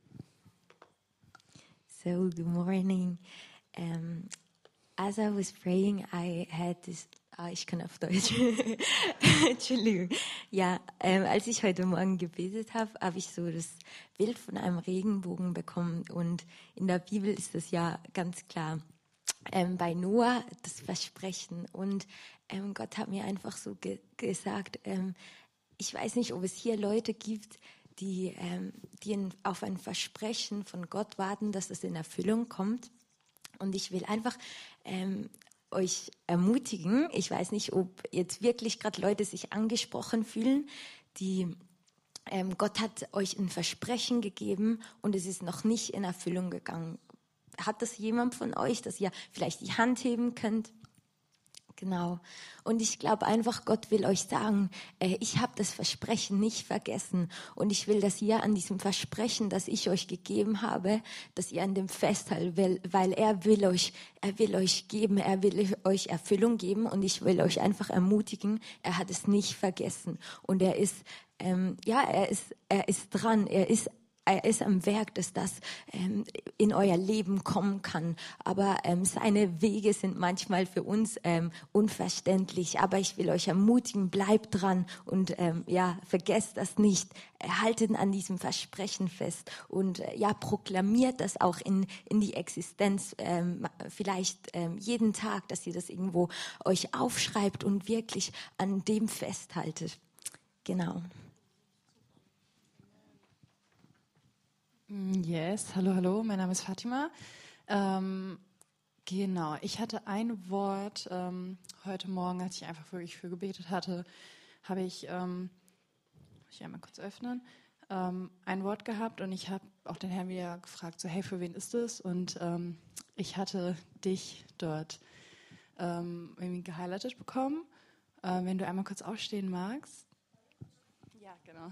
So, good morning. Um, as I was praying, I had this. Ah, ich kann auf Deutsch. Entschuldigung. Ja, ähm, als ich heute Morgen gebetet habe, habe ich so das Bild von einem Regenbogen bekommen. Und in der Bibel ist das ja ganz klar. Ähm, bei Noah das Versprechen. Und ähm, Gott hat mir einfach so ge- gesagt, ähm, ich weiß nicht, ob es hier Leute gibt, die, ähm, die in, auf ein Versprechen von Gott warten, dass es in Erfüllung kommt. Und ich will einfach ähm, euch ermutigen, ich weiß nicht, ob jetzt wirklich gerade Leute sich angesprochen fühlen, die ähm, Gott hat euch ein Versprechen gegeben und es ist noch nicht in Erfüllung gegangen. Hat das jemand von euch, dass ihr vielleicht die Hand heben könnt? Genau. Und ich glaube einfach, Gott will euch sagen, äh, ich habe das Versprechen nicht vergessen. Und ich will, dass ihr an diesem Versprechen, das ich euch gegeben habe, dass ihr an dem festhaltet, weil, weil er will euch, er will euch geben, er will euch Erfüllung geben. Und ich will euch einfach ermutigen, er hat es nicht vergessen. Und er ist, ähm, ja, er ist, er ist dran, er ist Er ist am Werk, dass das ähm, in euer Leben kommen kann. Aber ähm, seine Wege sind manchmal für uns ähm, unverständlich. Aber ich will euch ermutigen, bleibt dran und ähm, ja, vergesst das nicht. Haltet an diesem Versprechen fest und äh, ja, proklamiert das auch in, in die Existenz. Ähm, vielleicht ähm, jeden Tag, dass ihr das irgendwo euch aufschreibt und wirklich an dem festhaltet. Genau. Yes, hallo, hallo, mein Name ist Fatima. Ähm, genau, ich hatte ein Wort ähm, heute Morgen, als ich einfach wirklich für gebetet hatte, habe ich, ähm, muss ich einmal kurz öffnen, ähm, ein Wort gehabt und ich habe auch den Herrn wieder gefragt, so hey, für wen ist das? Und ähm, ich hatte dich dort ähm, irgendwie gehighlightet bekommen. Äh, wenn du einmal kurz aufstehen magst. Ja, genau.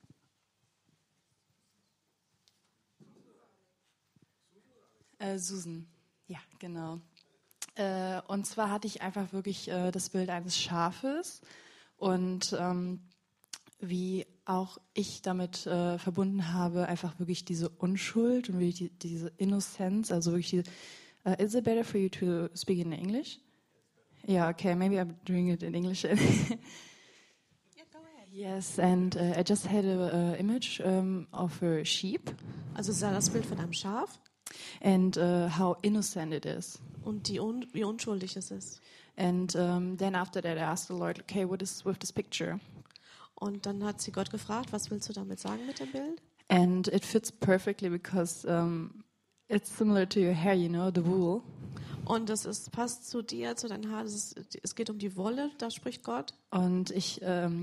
Äh, Susan, ja, genau. Äh, und zwar hatte ich einfach wirklich äh, das Bild eines Schafes und ähm, wie auch ich damit äh, verbunden habe, einfach wirklich diese Unschuld und wirklich die, diese Innozenz, also wirklich die, uh, is it better for you to speak in English? Yeah, okay, maybe I'm doing it in English. Yeah, go ahead. Yes, and uh, I just had a, a image um, of a sheep Also es ist das Bild von einem Schaf and uh, how innocent it is. und die un wie unschuldig es ist. And um, then after that I asked the Lord, okay, what is with this picture? Und dann hat sie Gott gefragt, was willst du damit sagen mit dem Bild? And it fits perfectly because um, it's similar to your hair, you know, the wool. Und das ist, passt zu dir, zu deinen Haaren. Es, ist, es geht um die Wolle, da spricht Gott. Und ich ähm,